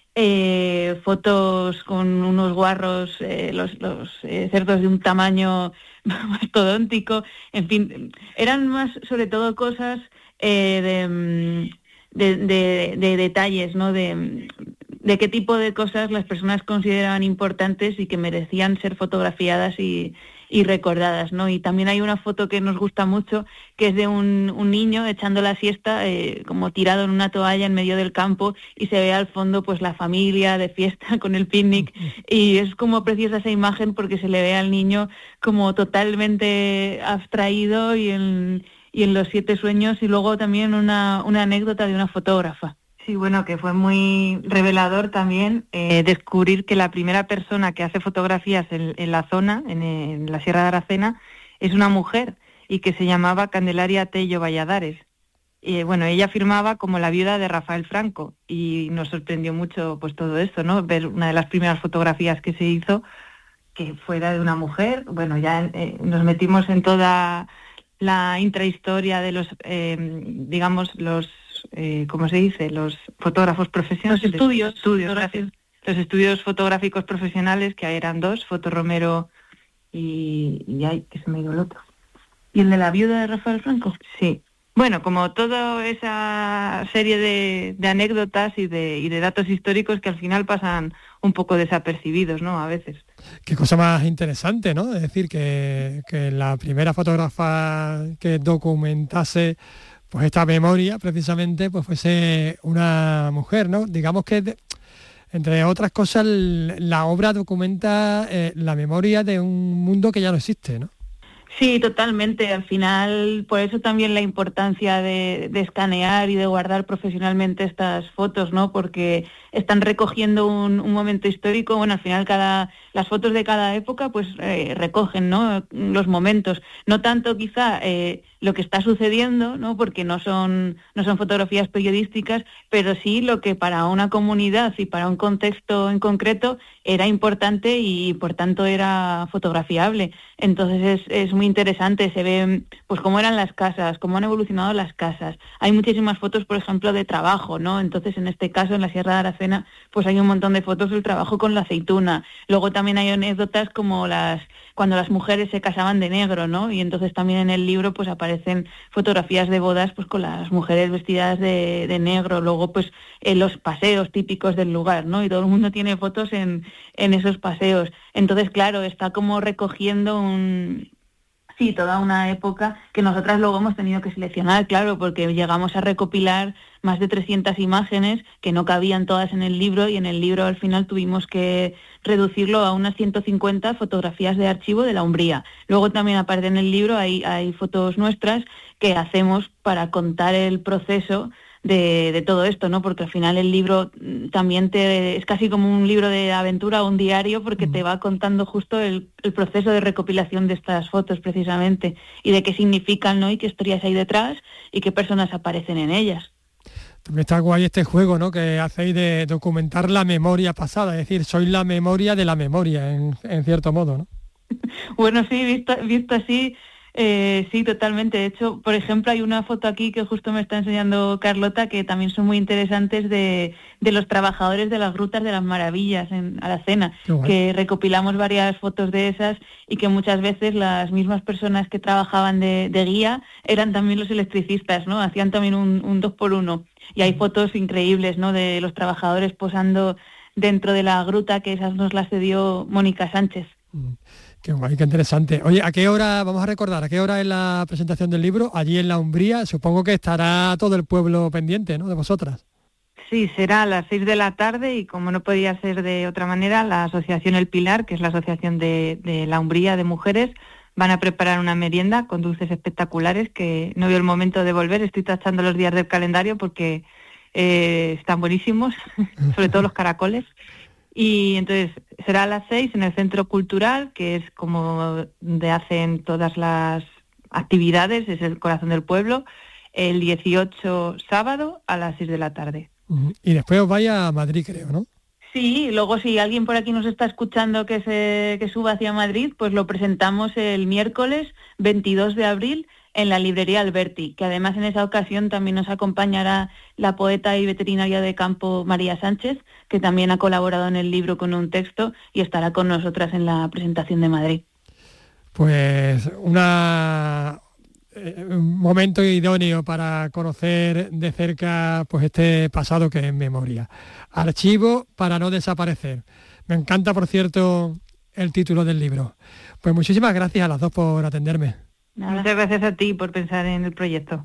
Eh, fotos con unos guarros, eh, los, los eh, cerdos de un tamaño mastodóntico, en fin, eran más sobre todo cosas eh, de, de, de, de detalles, ¿no? De, de qué tipo de cosas las personas consideraban importantes y que merecían ser fotografiadas y, y recordadas, ¿no? Y también hay una foto que nos gusta mucho, que es de un, un niño echando la siesta, eh, como tirado en una toalla en medio del campo, y se ve al fondo pues la familia de fiesta con el picnic, y es como preciosa esa imagen porque se le ve al niño como totalmente abstraído y en, y en los siete sueños. Y luego también una, una anécdota de una fotógrafa. Sí, bueno, que fue muy revelador también eh, descubrir que la primera persona que hace fotografías en, en la zona, en, en la Sierra de Aracena, es una mujer y que se llamaba Candelaria Tello Valladares. Y bueno, ella firmaba como la viuda de Rafael Franco y nos sorprendió mucho pues todo esto, ¿no? Ver una de las primeras fotografías que se hizo que fuera de una mujer. Bueno, ya eh, nos metimos en toda la intrahistoria de los, eh, digamos, los Eh, ¿cómo se dice? Los fotógrafos profesionales. Los estudios, estudios, gracias. Los estudios fotográficos profesionales, que eran dos, Foto Romero y, y ay, que se me dio el otro. ¿Y el de la viuda de Rafael Franco? Sí. Bueno, como toda esa serie de, de anécdotas y de, y de datos históricos que al final pasan un poco desapercibidos, ¿no? A veces. Qué cosa más interesante, ¿no? Es decir, que, que la primera fotógrafa que documentase pues esta memoria precisamente pues fuese una mujer, ¿no? Digamos que de, entre otras cosas la obra documenta eh, la memoria de un mundo que ya no existe, ¿no? Sí, totalmente. Al final, por eso también la importancia de, de escanear y de guardar profesionalmente estas fotos, ¿no? Porque están recogiendo un, un momento histórico. Bueno, al final cada las fotos de cada época pues eh, recogen, ¿no? Los momentos. No tanto quizá eh, lo que está sucediendo, ¿no? Porque no son no son fotografías periodísticas, pero sí lo que para una comunidad y para un contexto en concreto era importante y por tanto era fotografiable. Entonces es, es muy interesante, se ve pues cómo eran las casas, cómo han evolucionado las casas. Hay muchísimas fotos, por ejemplo, de trabajo, ¿no? Entonces en este caso, en la Sierra de Aracena, pues hay un montón de fotos del trabajo con la aceituna. Luego también hay anécdotas como las cuando las mujeres se casaban de negro, ¿no? Y entonces también en el libro pues aparecen fotografías de bodas pues con las mujeres vestidas de, de negro. Luego pues en los paseos típicos del lugar, ¿no? Y todo el mundo tiene fotos en, en esos paseos. Entonces, claro, está como recogiendo un... Sí, toda una época que nosotras luego hemos tenido que seleccionar, claro, porque llegamos a recopilar más de trescientas imágenes que no cabían todas en el libro, y en el libro al final tuvimos que reducirlo a unas ciento cincuenta fotografías de archivo de la Umbría. Luego también, aparte en el libro, hay, hay fotos nuestras que hacemos para contar el proceso de, de todo esto, ¿no? Porque al final el libro también te es casi como un libro de aventura o un diario, porque te va contando justo el, el proceso de recopilación de estas fotos precisamente, y de qué significan, ¿no? Y qué historias hay detrás y qué personas aparecen en ellas. También está guay este juego, ¿no? Que hacéis de documentar la memoria pasada, es decir, sois la memoria de la memoria, en, en cierto modo, ¿no? Bueno, sí, visto, visto así, Eh, sí, totalmente. De hecho, por ejemplo, hay una foto aquí que justo me está enseñando Carlota que también son muy interesantes de, de los trabajadores de las Grutas de las Maravillas en Aracena, que recopilamos varias fotos de esas y que muchas veces las mismas personas que trabajaban de, de guía eran también los electricistas, ¿no? Hacían también un, un dos por uno. Y hay fotos increíbles, ¿no? De los trabajadores posando dentro de la gruta, que esas nos las cedió Mónica Sánchez. Mm. Qué guay, qué interesante. Oye, ¿a qué hora, vamos a recordar, a qué hora es la presentación del libro? Allí en la Umbría, supongo que estará todo el pueblo pendiente, ¿no?, de vosotras. Sí, será a las seis de la tarde y como no podía ser de otra manera, la Asociación El Pilar, que es la asociación de, de la Umbría de mujeres, van a preparar una merienda con dulces espectaculares que no veo el momento de volver. Estoy tachando los días del calendario porque eh, están buenísimos, sobre todo los caracoles. Y entonces será a las seis en el Centro Cultural, que es como donde hacen todas las actividades, es el corazón del pueblo, el dieciocho sábado a las seis de la tarde. Y después os vais a Madrid, creo, ¿no? Sí, luego si alguien por aquí nos está escuchando que se que suba hacia Madrid, pues lo presentamos el miércoles veintidós de abril en la librería Alberti, que además en esa ocasión también nos acompañará la poeta y veterinaria de campo María Sánchez, que también ha colaborado en el libro con un texto y estará con nosotras en la presentación de Madrid. Pues una, eh, un momento idóneo para conocer de cerca pues este pasado que es memoria. Archivo para no desaparecer. Me encanta, por cierto, el título del libro. Pues muchísimas gracias a las dos por atenderme. Muchas gracias a ti por pensar en el proyecto.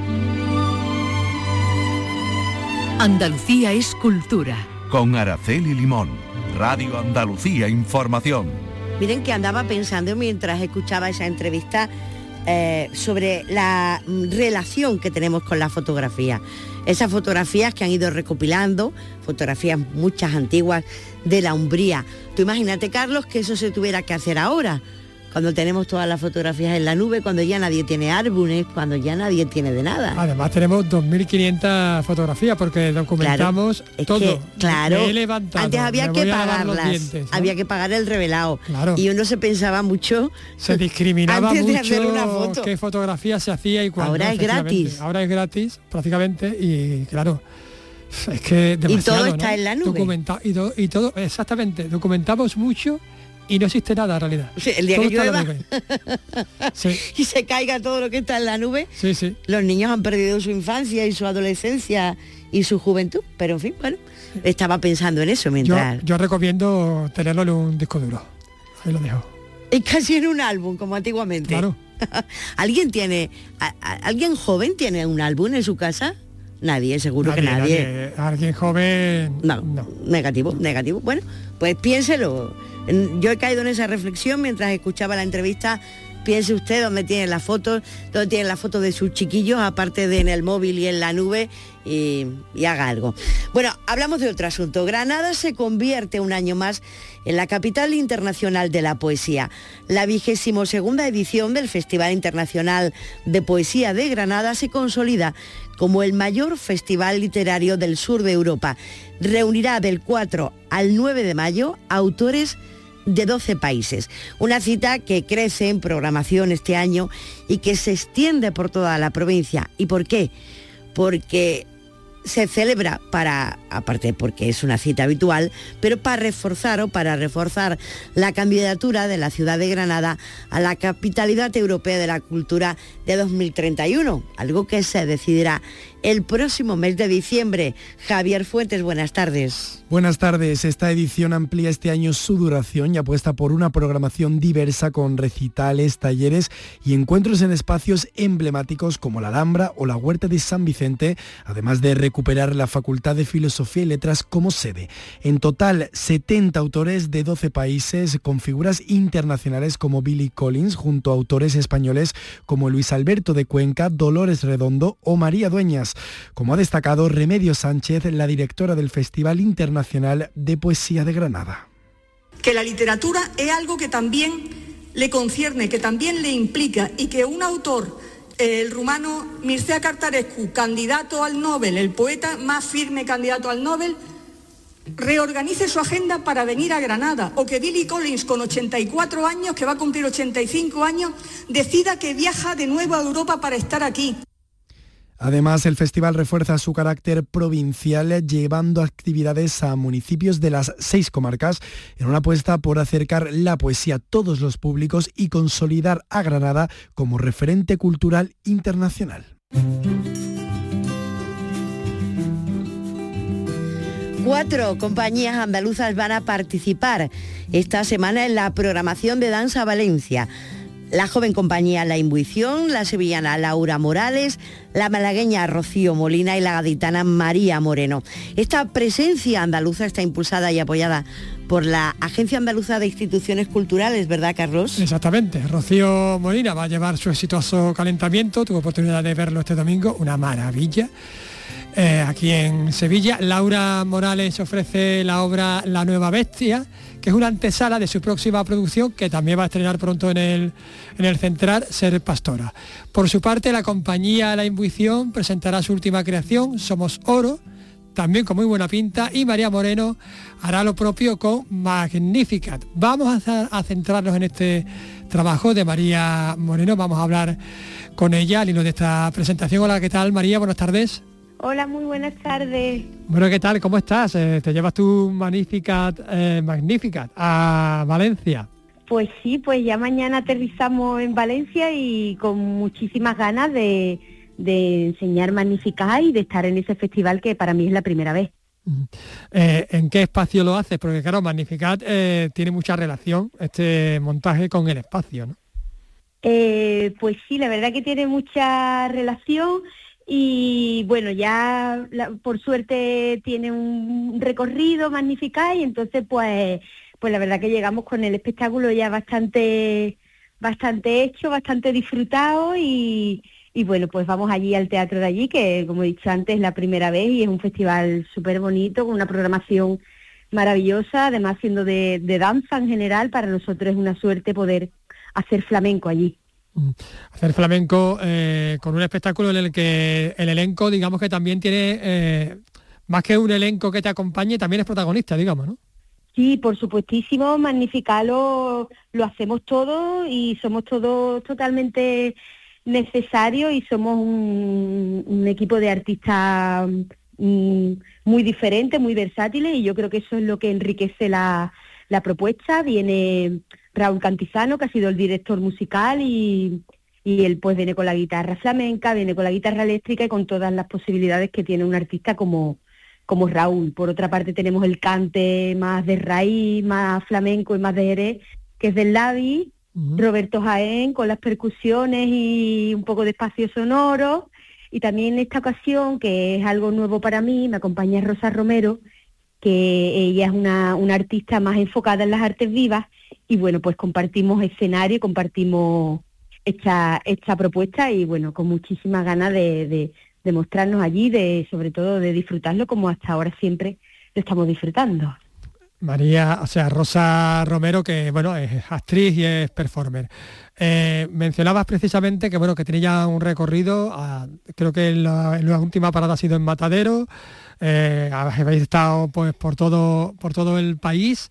Andalucía es cultura. Con Araceli Limón, Radio Andalucía Información. Miren que andaba pensando mientras escuchaba esa entrevista eh, sobre la relación que tenemos con la fotografía. Esas fotografías que han ido recopilando, fotografías muchas antiguas de la Umbría. Tú imagínate, Carlos, que eso se tuviera que hacer ahora, cuando tenemos todas las fotografías en la nube, cuando ya nadie tiene álbumes, cuando ya nadie tiene de nada. Además tenemos dos mil quinientas fotografías porque documentamos claro, todo. Que, claro, me he levantado, antes había que pagarlas, dientes, ¿no? Había que pagar el revelado. Claro. Y uno se pensaba mucho. Se discriminaba antes mucho de hacer una foto. Qué fotografía se hacía y cuándo. Ahora es gratis. Ahora es gratis prácticamente y claro. Es que demasiado, y todo está ¿no? en la nube. Documenta y, do, y todo, exactamente, documentamos mucho y no existe nada en realidad. Sí, el día todo que llueva sí. y se caiga todo lo que está en la nube, sí, sí. Los niños han perdido su infancia y su adolescencia y su juventud, pero en fin, bueno, estaba pensando en eso mientras... Yo, yo recomiendo tenerlo en un disco duro, ahí lo dejo. Es casi en un álbum, como antiguamente. Claro. ¿Alguien tiene, a, a, alguien joven tiene un álbum en su casa? Nadie, seguro nadie, que nadie. nadie. Alguien joven... No, no, negativo, negativo. Bueno, pues piénselo. Yo he caído en esa reflexión mientras escuchaba la entrevista. Piense usted dónde tiene las fotos, dónde tiene las fotos de sus chiquillos, aparte de en el móvil y en la nube, y, y haga algo. Bueno, hablamos de otro asunto. Granada se convierte un año más en la capital internacional de la poesía. La vigésimo segunda edición del Festival Internacional de Poesía de Granada se consolida como el mayor festival literario del sur de Europa. Reunirá del cuatro al nueve de mayo a autores de doce países. Una cita que crece en programación este año y que se extiende por toda la provincia. ¿Y por qué? Porque se celebra para, aparte porque es una cita habitual, pero para reforzar o para reforzar la candidatura de la ciudad de Granada a la capitalidad europea de la cultura de dos mil treinta y uno, algo que se decidirá el próximo mes de diciembre. Javier Fuentes, buenas tardes. Buenas tardes. Esta edición amplía este año su duración y apuesta por una programación diversa con recitales, talleres y encuentros en espacios emblemáticos como la Alhambra o la Huerta de San Vicente, además de recuperar la Facultad de Filosofía y Letras como sede. En total, setenta autores de doce países con figuras internacionales como Billy Collins, junto a autores españoles como Luis Alberto de Cuenca, Dolores Redondo o María Dueñas, como ha destacado Remedios Sánchez, la directora del Festival Internacional de Poesía de Granada. Que la literatura es algo que también le concierne, que también le implica, y que un autor, el rumano Mircea Cartarescu, candidato al Nobel, el poeta más firme candidato al Nobel, reorganice su agenda para venir a Granada, o que Billy Collins, con ochenta y cuatro años, que va a cumplir ochenta y cinco años, decida que viaja de nuevo a Europa para estar aquí. Además, el festival refuerza su carácter provincial, llevando actividades a municipios de las seis comarcas, en una apuesta por acercar la poesía a todos los públicos y consolidar a Granada como referente cultural internacional. Cuatro compañías andaluzas van a participar esta semana en la programación de Danza Valencia. La joven compañía La Intuición, la sevillana Laura Morales, la malagueña Rocío Molina y la gaditana María Moreno. Esta presencia andaluza está impulsada y apoyada por la Agencia Andaluza de Instituciones Culturales, ¿verdad, Carlos? Exactamente. Rocío Molina va a llevar su exitoso calentamiento, tuve oportunidad de verlo este domingo, una maravilla. Eh, aquí en Sevilla. Laura Morales ofrece la obra La Nueva Bestia, que es una antesala de su próxima producción, que también va a estrenar pronto en el, en el Central, Ser Pastora. Por su parte, la compañía La Intuición presentará su última creación, Somos Oro, también con muy buena pinta, y María Moreno hará lo propio con Magnificat. Vamos a, a centrarnos en este trabajo de María Moreno, vamos a hablar con ella al hilo de esta presentación. Hola, ¿qué tal, María? Buenas tardes. Hola, muy buenas tardes. Bueno, ¿qué tal? ¿Cómo estás? Eh, ¿Te llevas tu Magnificat, eh, Magnificat a Valencia? Pues sí, pues ya mañana aterrizamos en Valencia y con muchísimas ganas de, de enseñar Magnificat y de estar en ese festival que para mí es la primera vez. Eh, ¿En qué espacio lo haces? Porque claro, Magnificat eh, tiene mucha relación, este montaje, con el espacio, ¿no? Eh, pues sí, la verdad que tiene mucha relación. Y bueno, ya la, por suerte tiene un recorrido Magnificat y entonces pues pues la verdad que llegamos con el espectáculo ya bastante bastante hecho, bastante disfrutado y, y bueno, pues vamos allí al teatro de allí, que como he dicho antes es la primera vez y es un festival súper bonito, con una programación maravillosa, además siendo de, de danza en general, para nosotros es una suerte poder hacer flamenco allí. Hacer flamenco eh, con un espectáculo en el que el elenco, digamos que también tiene, eh, más que un elenco que te acompañe, también es protagonista, digamos, ¿no? Sí, por supuestísimo, Magnificat lo, lo hacemos todos y somos todos totalmente necesarios y somos un, un equipo de artistas mm, muy diferentes, muy versátiles, y yo creo que eso es lo que enriquece la, la propuesta. Viene Raúl Cantizano, que ha sido el director musical, y, y él pues viene con la guitarra flamenca, viene con la guitarra eléctrica y con todas las posibilidades que tiene un artista como, como Raúl. Por otra parte tenemos el cante más de raíz, más flamenco y más de Jerez, que es del Lavi, uh-huh. Roberto Jaén con las percusiones y un poco de espacio sonoro, y también en esta ocasión, que es algo nuevo para mí, me acompaña Rosa Romero, que ella es una, una artista más enfocada en las artes vivas, y bueno, pues compartimos escenario, compartimos esta, esta propuesta y bueno, con muchísimas ganas de, de, de mostrarnos allí, de sobre todo de disfrutarlo como hasta ahora siempre lo estamos disfrutando. María, o sea, Rosa Romero, que bueno, es actriz y es performer. Eh, mencionabas precisamente que bueno, que tiene ya un recorrido, a, creo que la, la última parada ha sido en Matadero, eh, habéis estado pues por todo, por todo el país,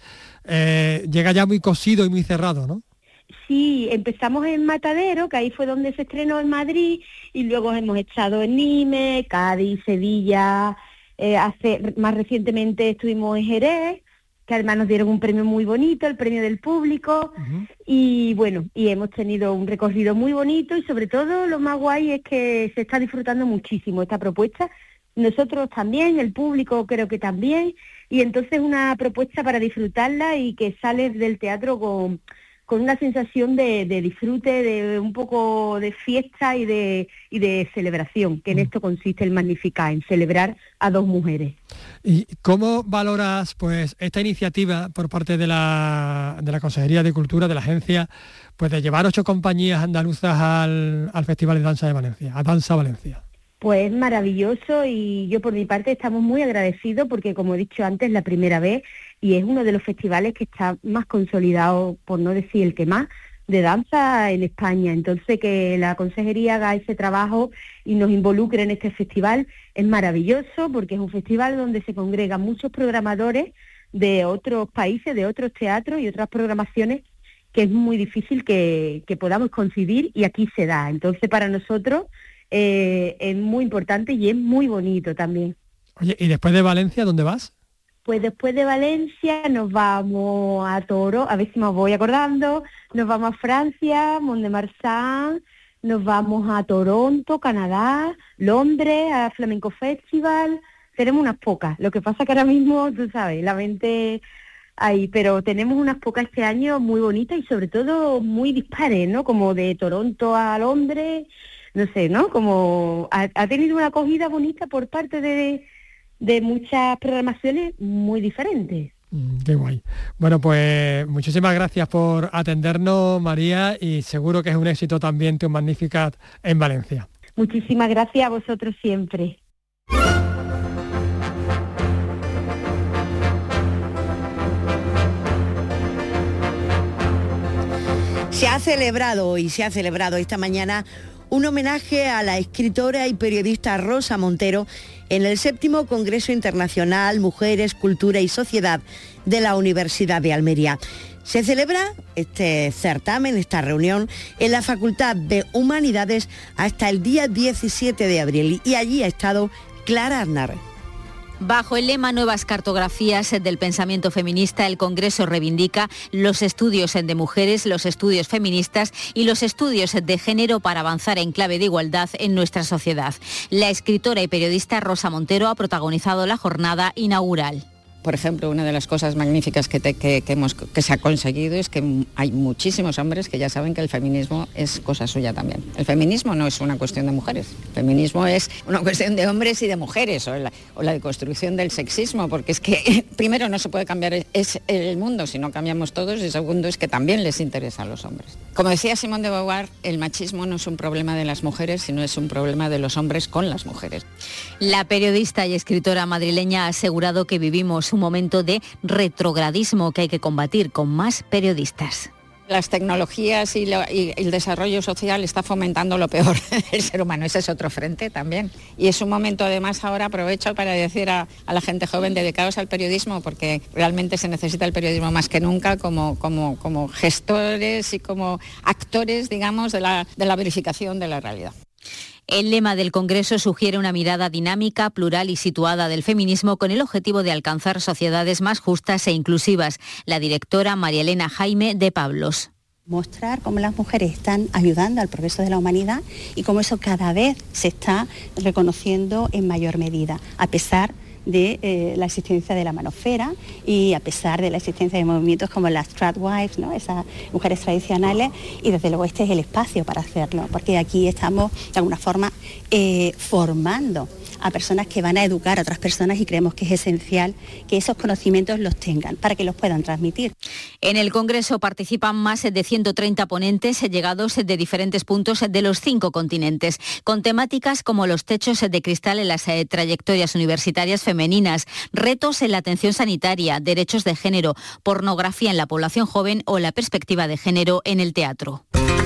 eh, llega ya muy cosido y muy cerrado, ¿no? Sí, empezamos en Matadero, que ahí fue donde se estrenó en Madrid, y luego hemos estado en Nimes, Cádiz, Sevilla, eh, hace, más recientemente estuvimos en Jerez, que además nos dieron un premio muy bonito, el premio del público, uh-huh. y bueno, y hemos tenido un recorrido muy bonito, y sobre todo lo más guay es que se está disfrutando muchísimo esta propuesta, nosotros también, el público creo que también, y entonces una propuesta para disfrutarla y que sales del teatro con, con una sensación de, de disfrute, de un poco de fiesta y de, y de celebración, que en esto consiste el Magnificat, en celebrar a dos mujeres. ¿Y cómo valoras pues esta iniciativa por parte de la, de la Consejería de Cultura, de la agencia, pues de llevar ocho compañías andaluzas al, al Festival de Danza de Valencia, a Danza Valencia? Pues maravilloso, y yo por mi parte estamos muy agradecidos porque, como he dicho antes, es la primera vez y es uno de los festivales que está más consolidado, por no decir el que más, de danza en España. Entonces, que la consejería haga ese trabajo y nos involucre en este festival es maravilloso, porque es un festival donde se congregan muchos programadores de otros países, de otros teatros y otras programaciones que es muy difícil que, que podamos coincidir, y aquí se da. Entonces, para nosotros eh, es muy importante y es muy bonito también. Oye, ¿y después de Valencia, dónde vas? Pues después de Valencia nos vamos a Toro, a ver si me voy acordando, nos vamos a Francia, Mont-de-Marsan, nos vamos a Toronto, Canadá, Londres, a Flamenco Festival. Tenemos unas pocas, lo que pasa que ahora mismo, tú sabes, la mente ahí, pero tenemos unas pocas este año muy bonitas y sobre todo muy dispares, ¿no? Como de Toronto a Londres, no sé, ¿no? Como ha, ha tenido una acogida bonita por parte de, de muchas programaciones muy diferentes. Mm, qué guay. Bueno, pues muchísimas gracias por atendernos, María, y seguro que es un éxito también tu Magnificat en Valencia. Muchísimas gracias a vosotros siempre. Se ha celebrado y se ha celebrado esta mañana un homenaje a la escritora y periodista Rosa Montero en el séptimo Congreso Internacional Mujeres, Cultura y Sociedad de la Universidad de Almería. Se celebra este certamen, esta reunión, en la Facultad de Humanidades hasta el día diecisiete de abril, y allí ha estado Clara Aznar. Bajo el lema Nuevas cartografías del pensamiento feminista, el Congreso reivindica los estudios de mujeres, los estudios feministas y los estudios de género para avanzar en clave de igualdad en nuestra sociedad. La escritora y periodista Rosa Montero ha protagonizado la jornada inaugural. Por ejemplo, una de las cosas magníficas que, te, que, que, hemos, que se ha conseguido es que hay muchísimos hombres que ya saben que el feminismo es cosa suya también. El feminismo no es una cuestión de mujeres, el feminismo es una cuestión de hombres y de mujeres, o la, o la deconstrucción del sexismo, porque es que primero no se puede cambiar es el mundo si no cambiamos todos, y segundo es que también les interesa a los hombres. Como decía Simone de Beauvoir, el machismo no es un problema de las mujeres, sino es un problema de los hombres con las mujeres. La periodista y escritora madrileña ha asegurado que vivimos un momento de retrogradismo que hay que combatir con más periodistas. Las tecnologías y, lo, y el desarrollo social está fomentando lo peor del ser humano. Ese es otro frente también. Y es un momento, además, ahora aprovecho para decir a, a la gente joven, dedicados al periodismo, porque realmente se necesita el periodismo más que nunca como, como, como gestores y como actores, digamos, de la, de la verificación de la realidad. El lema del Congreso sugiere una mirada dinámica, plural y situada del feminismo con el objetivo de alcanzar sociedades más justas e inclusivas. La directora María Elena Jaime de Pablos. Mostrar cómo las mujeres están ayudando al progreso de la humanidad y cómo eso cada vez se está reconociendo en mayor medida, a pesar de eh, la existencia de la manofera y a pesar de la existencia de movimientos como las tradwives, ¿no? Esas mujeres tradicionales, y desde luego este es el espacio para hacerlo, porque aquí estamos de alguna forma eh, formando a personas que van a educar a otras personas, y creemos que es esencial que esos conocimientos los tengan para que los puedan transmitir. En el Congreso participan más de ciento treinta ponentes llegados de diferentes puntos de los cinco continentes, con temáticas como los techos de cristal en las eh, trayectorias universitarias femeninas, retos en la atención sanitaria, derechos de género, pornografía en la población joven o la perspectiva de género en el teatro.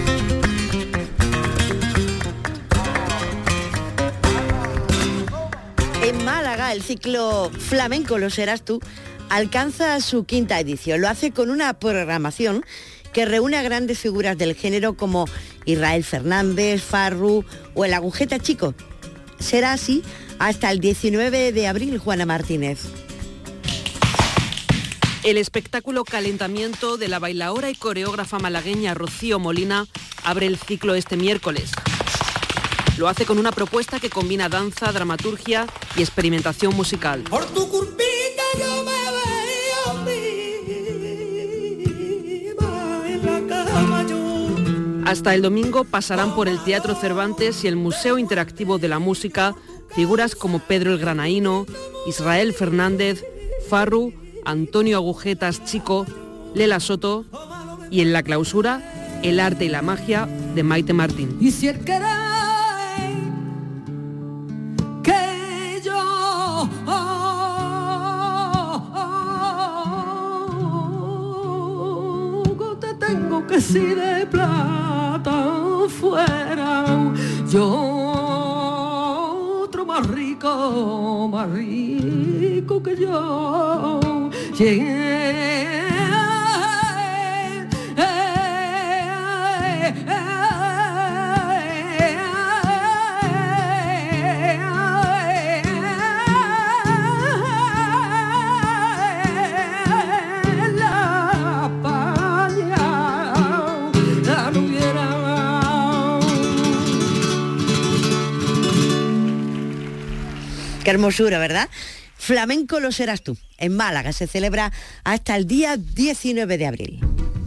En Málaga, el ciclo Flamenco Lo Serás Tú alcanza su quinta edición. Lo hace con una programación que reúne a grandes figuras del género como Israel Fernández, Farru o el Agujeta Chico. Será así hasta el diecinueve de abril, Juana Martínez. El espectáculo Calentamiento de la bailaora y coreógrafa malagueña Rocío Molina abre el ciclo este miércoles. Lo hace con una propuesta que combina danza, dramaturgia y experimentación musical. Por tu culpita yo me veo viva en la cama yo. Hasta el domingo pasarán por el Teatro Cervantes y el Museo Interactivo de la Música figuras como Pedro el Granaíno, Israel Fernández, Farru, Antonio Agujetas Chico, Lela Soto y en la clausura, El arte y la magia de Maite Martín. Y si el querer que yo oh, oh, oh, te tengo que si de plata fuera yo otro más rico, más rico que yo. Yeah. Qué hermosura, ¿verdad? Flamenco lo serás tú. En Málaga se celebra hasta el día diecinueve de abril.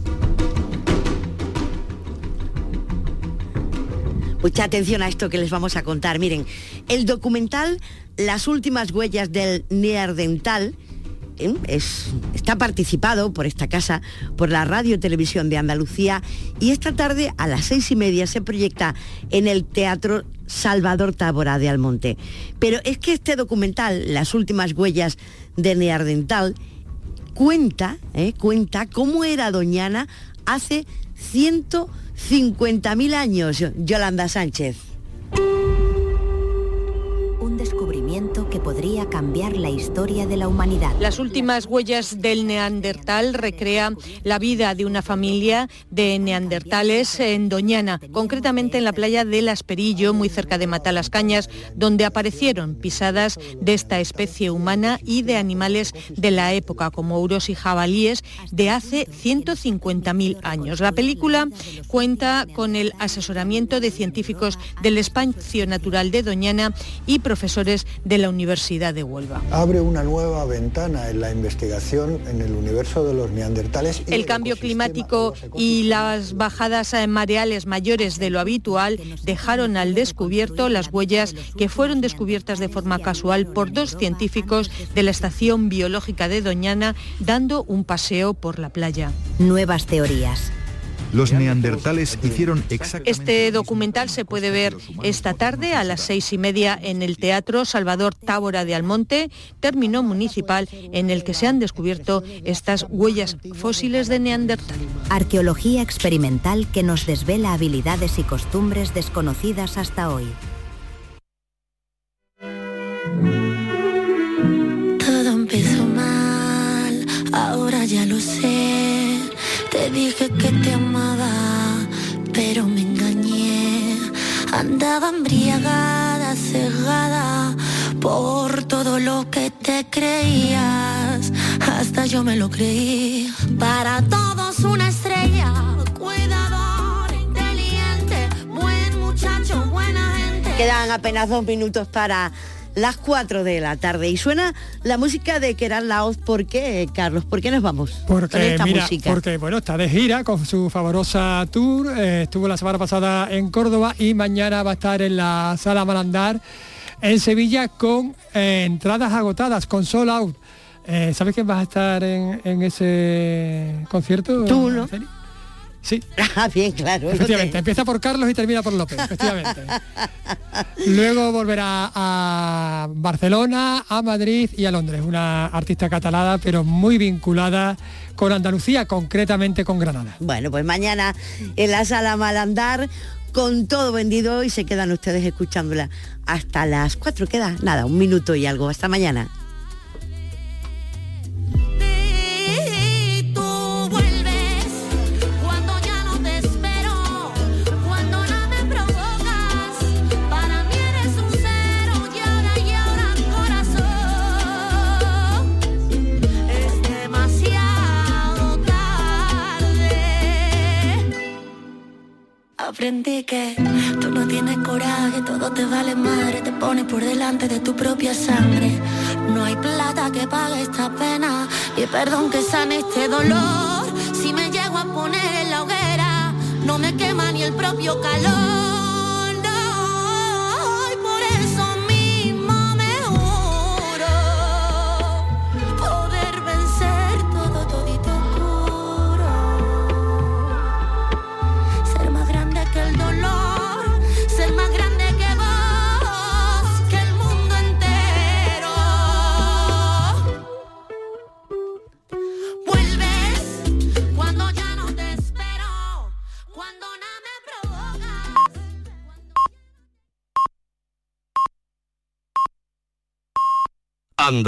Mucha atención a esto que les vamos a contar. Miren, el documental Las últimas huellas del Neandertal ¿eh? es, está participado por esta casa, por la Radio Televisión de Andalucía, y esta tarde a las seis y media se proyecta en el Teatro Salvador Tábora de Almonte. Pero es que este documental, Las últimas huellas de Neandertal, cuenta, eh, cuenta cómo era Doñana hace ciento cincuenta mil años. Yolanda Sánchez. Un descubrimiento que podría cambiar la historia de la humanidad. Las últimas huellas del Neandertal recrea la vida de una familia de neandertales en Doñana, concretamente en la playa del Asperillo, muy cerca de Matalascañas, donde aparecieron pisadas de esta especie humana y de animales de la época, como uros y jabalíes, de hace ciento cincuenta mil años. La película cuenta con el asesoramiento de científicos del Espacio Natural de Doñana y profesores de la Universidad de Huelva. Abre una nueva ventana en la investigación en el universo de los neandertales. El cambio climático y las bajadas mareales mayores de lo habitual dejaron al descubierto las huellas que fueron descubiertas de forma casual por dos científicos de la Estación Biológica de Doñana dando un paseo por la playa. Nuevas teorías. Los neandertales hicieron exactamente... Este documental se puede ver esta tarde a las seis y media en el Teatro Salvador Tábora de Almonte, término municipal en el que se han descubierto estas huellas fósiles de Neandertal. Arqueología experimental que nos desvela habilidades y costumbres desconocidas hasta hoy. Todo empezó mal, ahora ya lo sé. Te dije que te amaba, pero me engañé. Andaba embriagada, cegada por todo lo que te creías. Hasta yo me lo creí. Para todos una estrella, cuidador, inteligente, buen muchacho, buena gente. Quedan apenas dos minutos para las cuatro de la tarde y suena la música de Keral Laoz. ¿Por qué, Carlos? ¿Por qué nos vamos porque, con esta mira, música? Porque bueno, está de gira con su favorosa tour, eh, estuvo la semana pasada en Córdoba y mañana va a estar en la Sala Malandar en Sevilla con eh, entradas agotadas, con sold out. Eh, ¿Sabes quién va a estar en, en ese concierto? Tú, ¿no? Sí. Ah, bien, claro. Efectivamente, te... empieza por Carlos y termina por López, efectivamente. Luego volverá a Barcelona, a Madrid y a Londres. Una artista catalana, pero muy vinculada con Andalucía, concretamente con Granada. Bueno, pues mañana en la Sala Malandar, con todo vendido, y se quedan ustedes escuchándola hasta las cuatro. Queda nada, un minuto y algo. Hasta mañana. Aprendí que tú no tienes coraje, todo te vale madre, te pones por delante de tu propia sangre. No hay plata que pague esta pena, y perdón que sane este dolor. Si me llego a poner en la hoguera, no me quema ni el propio calor.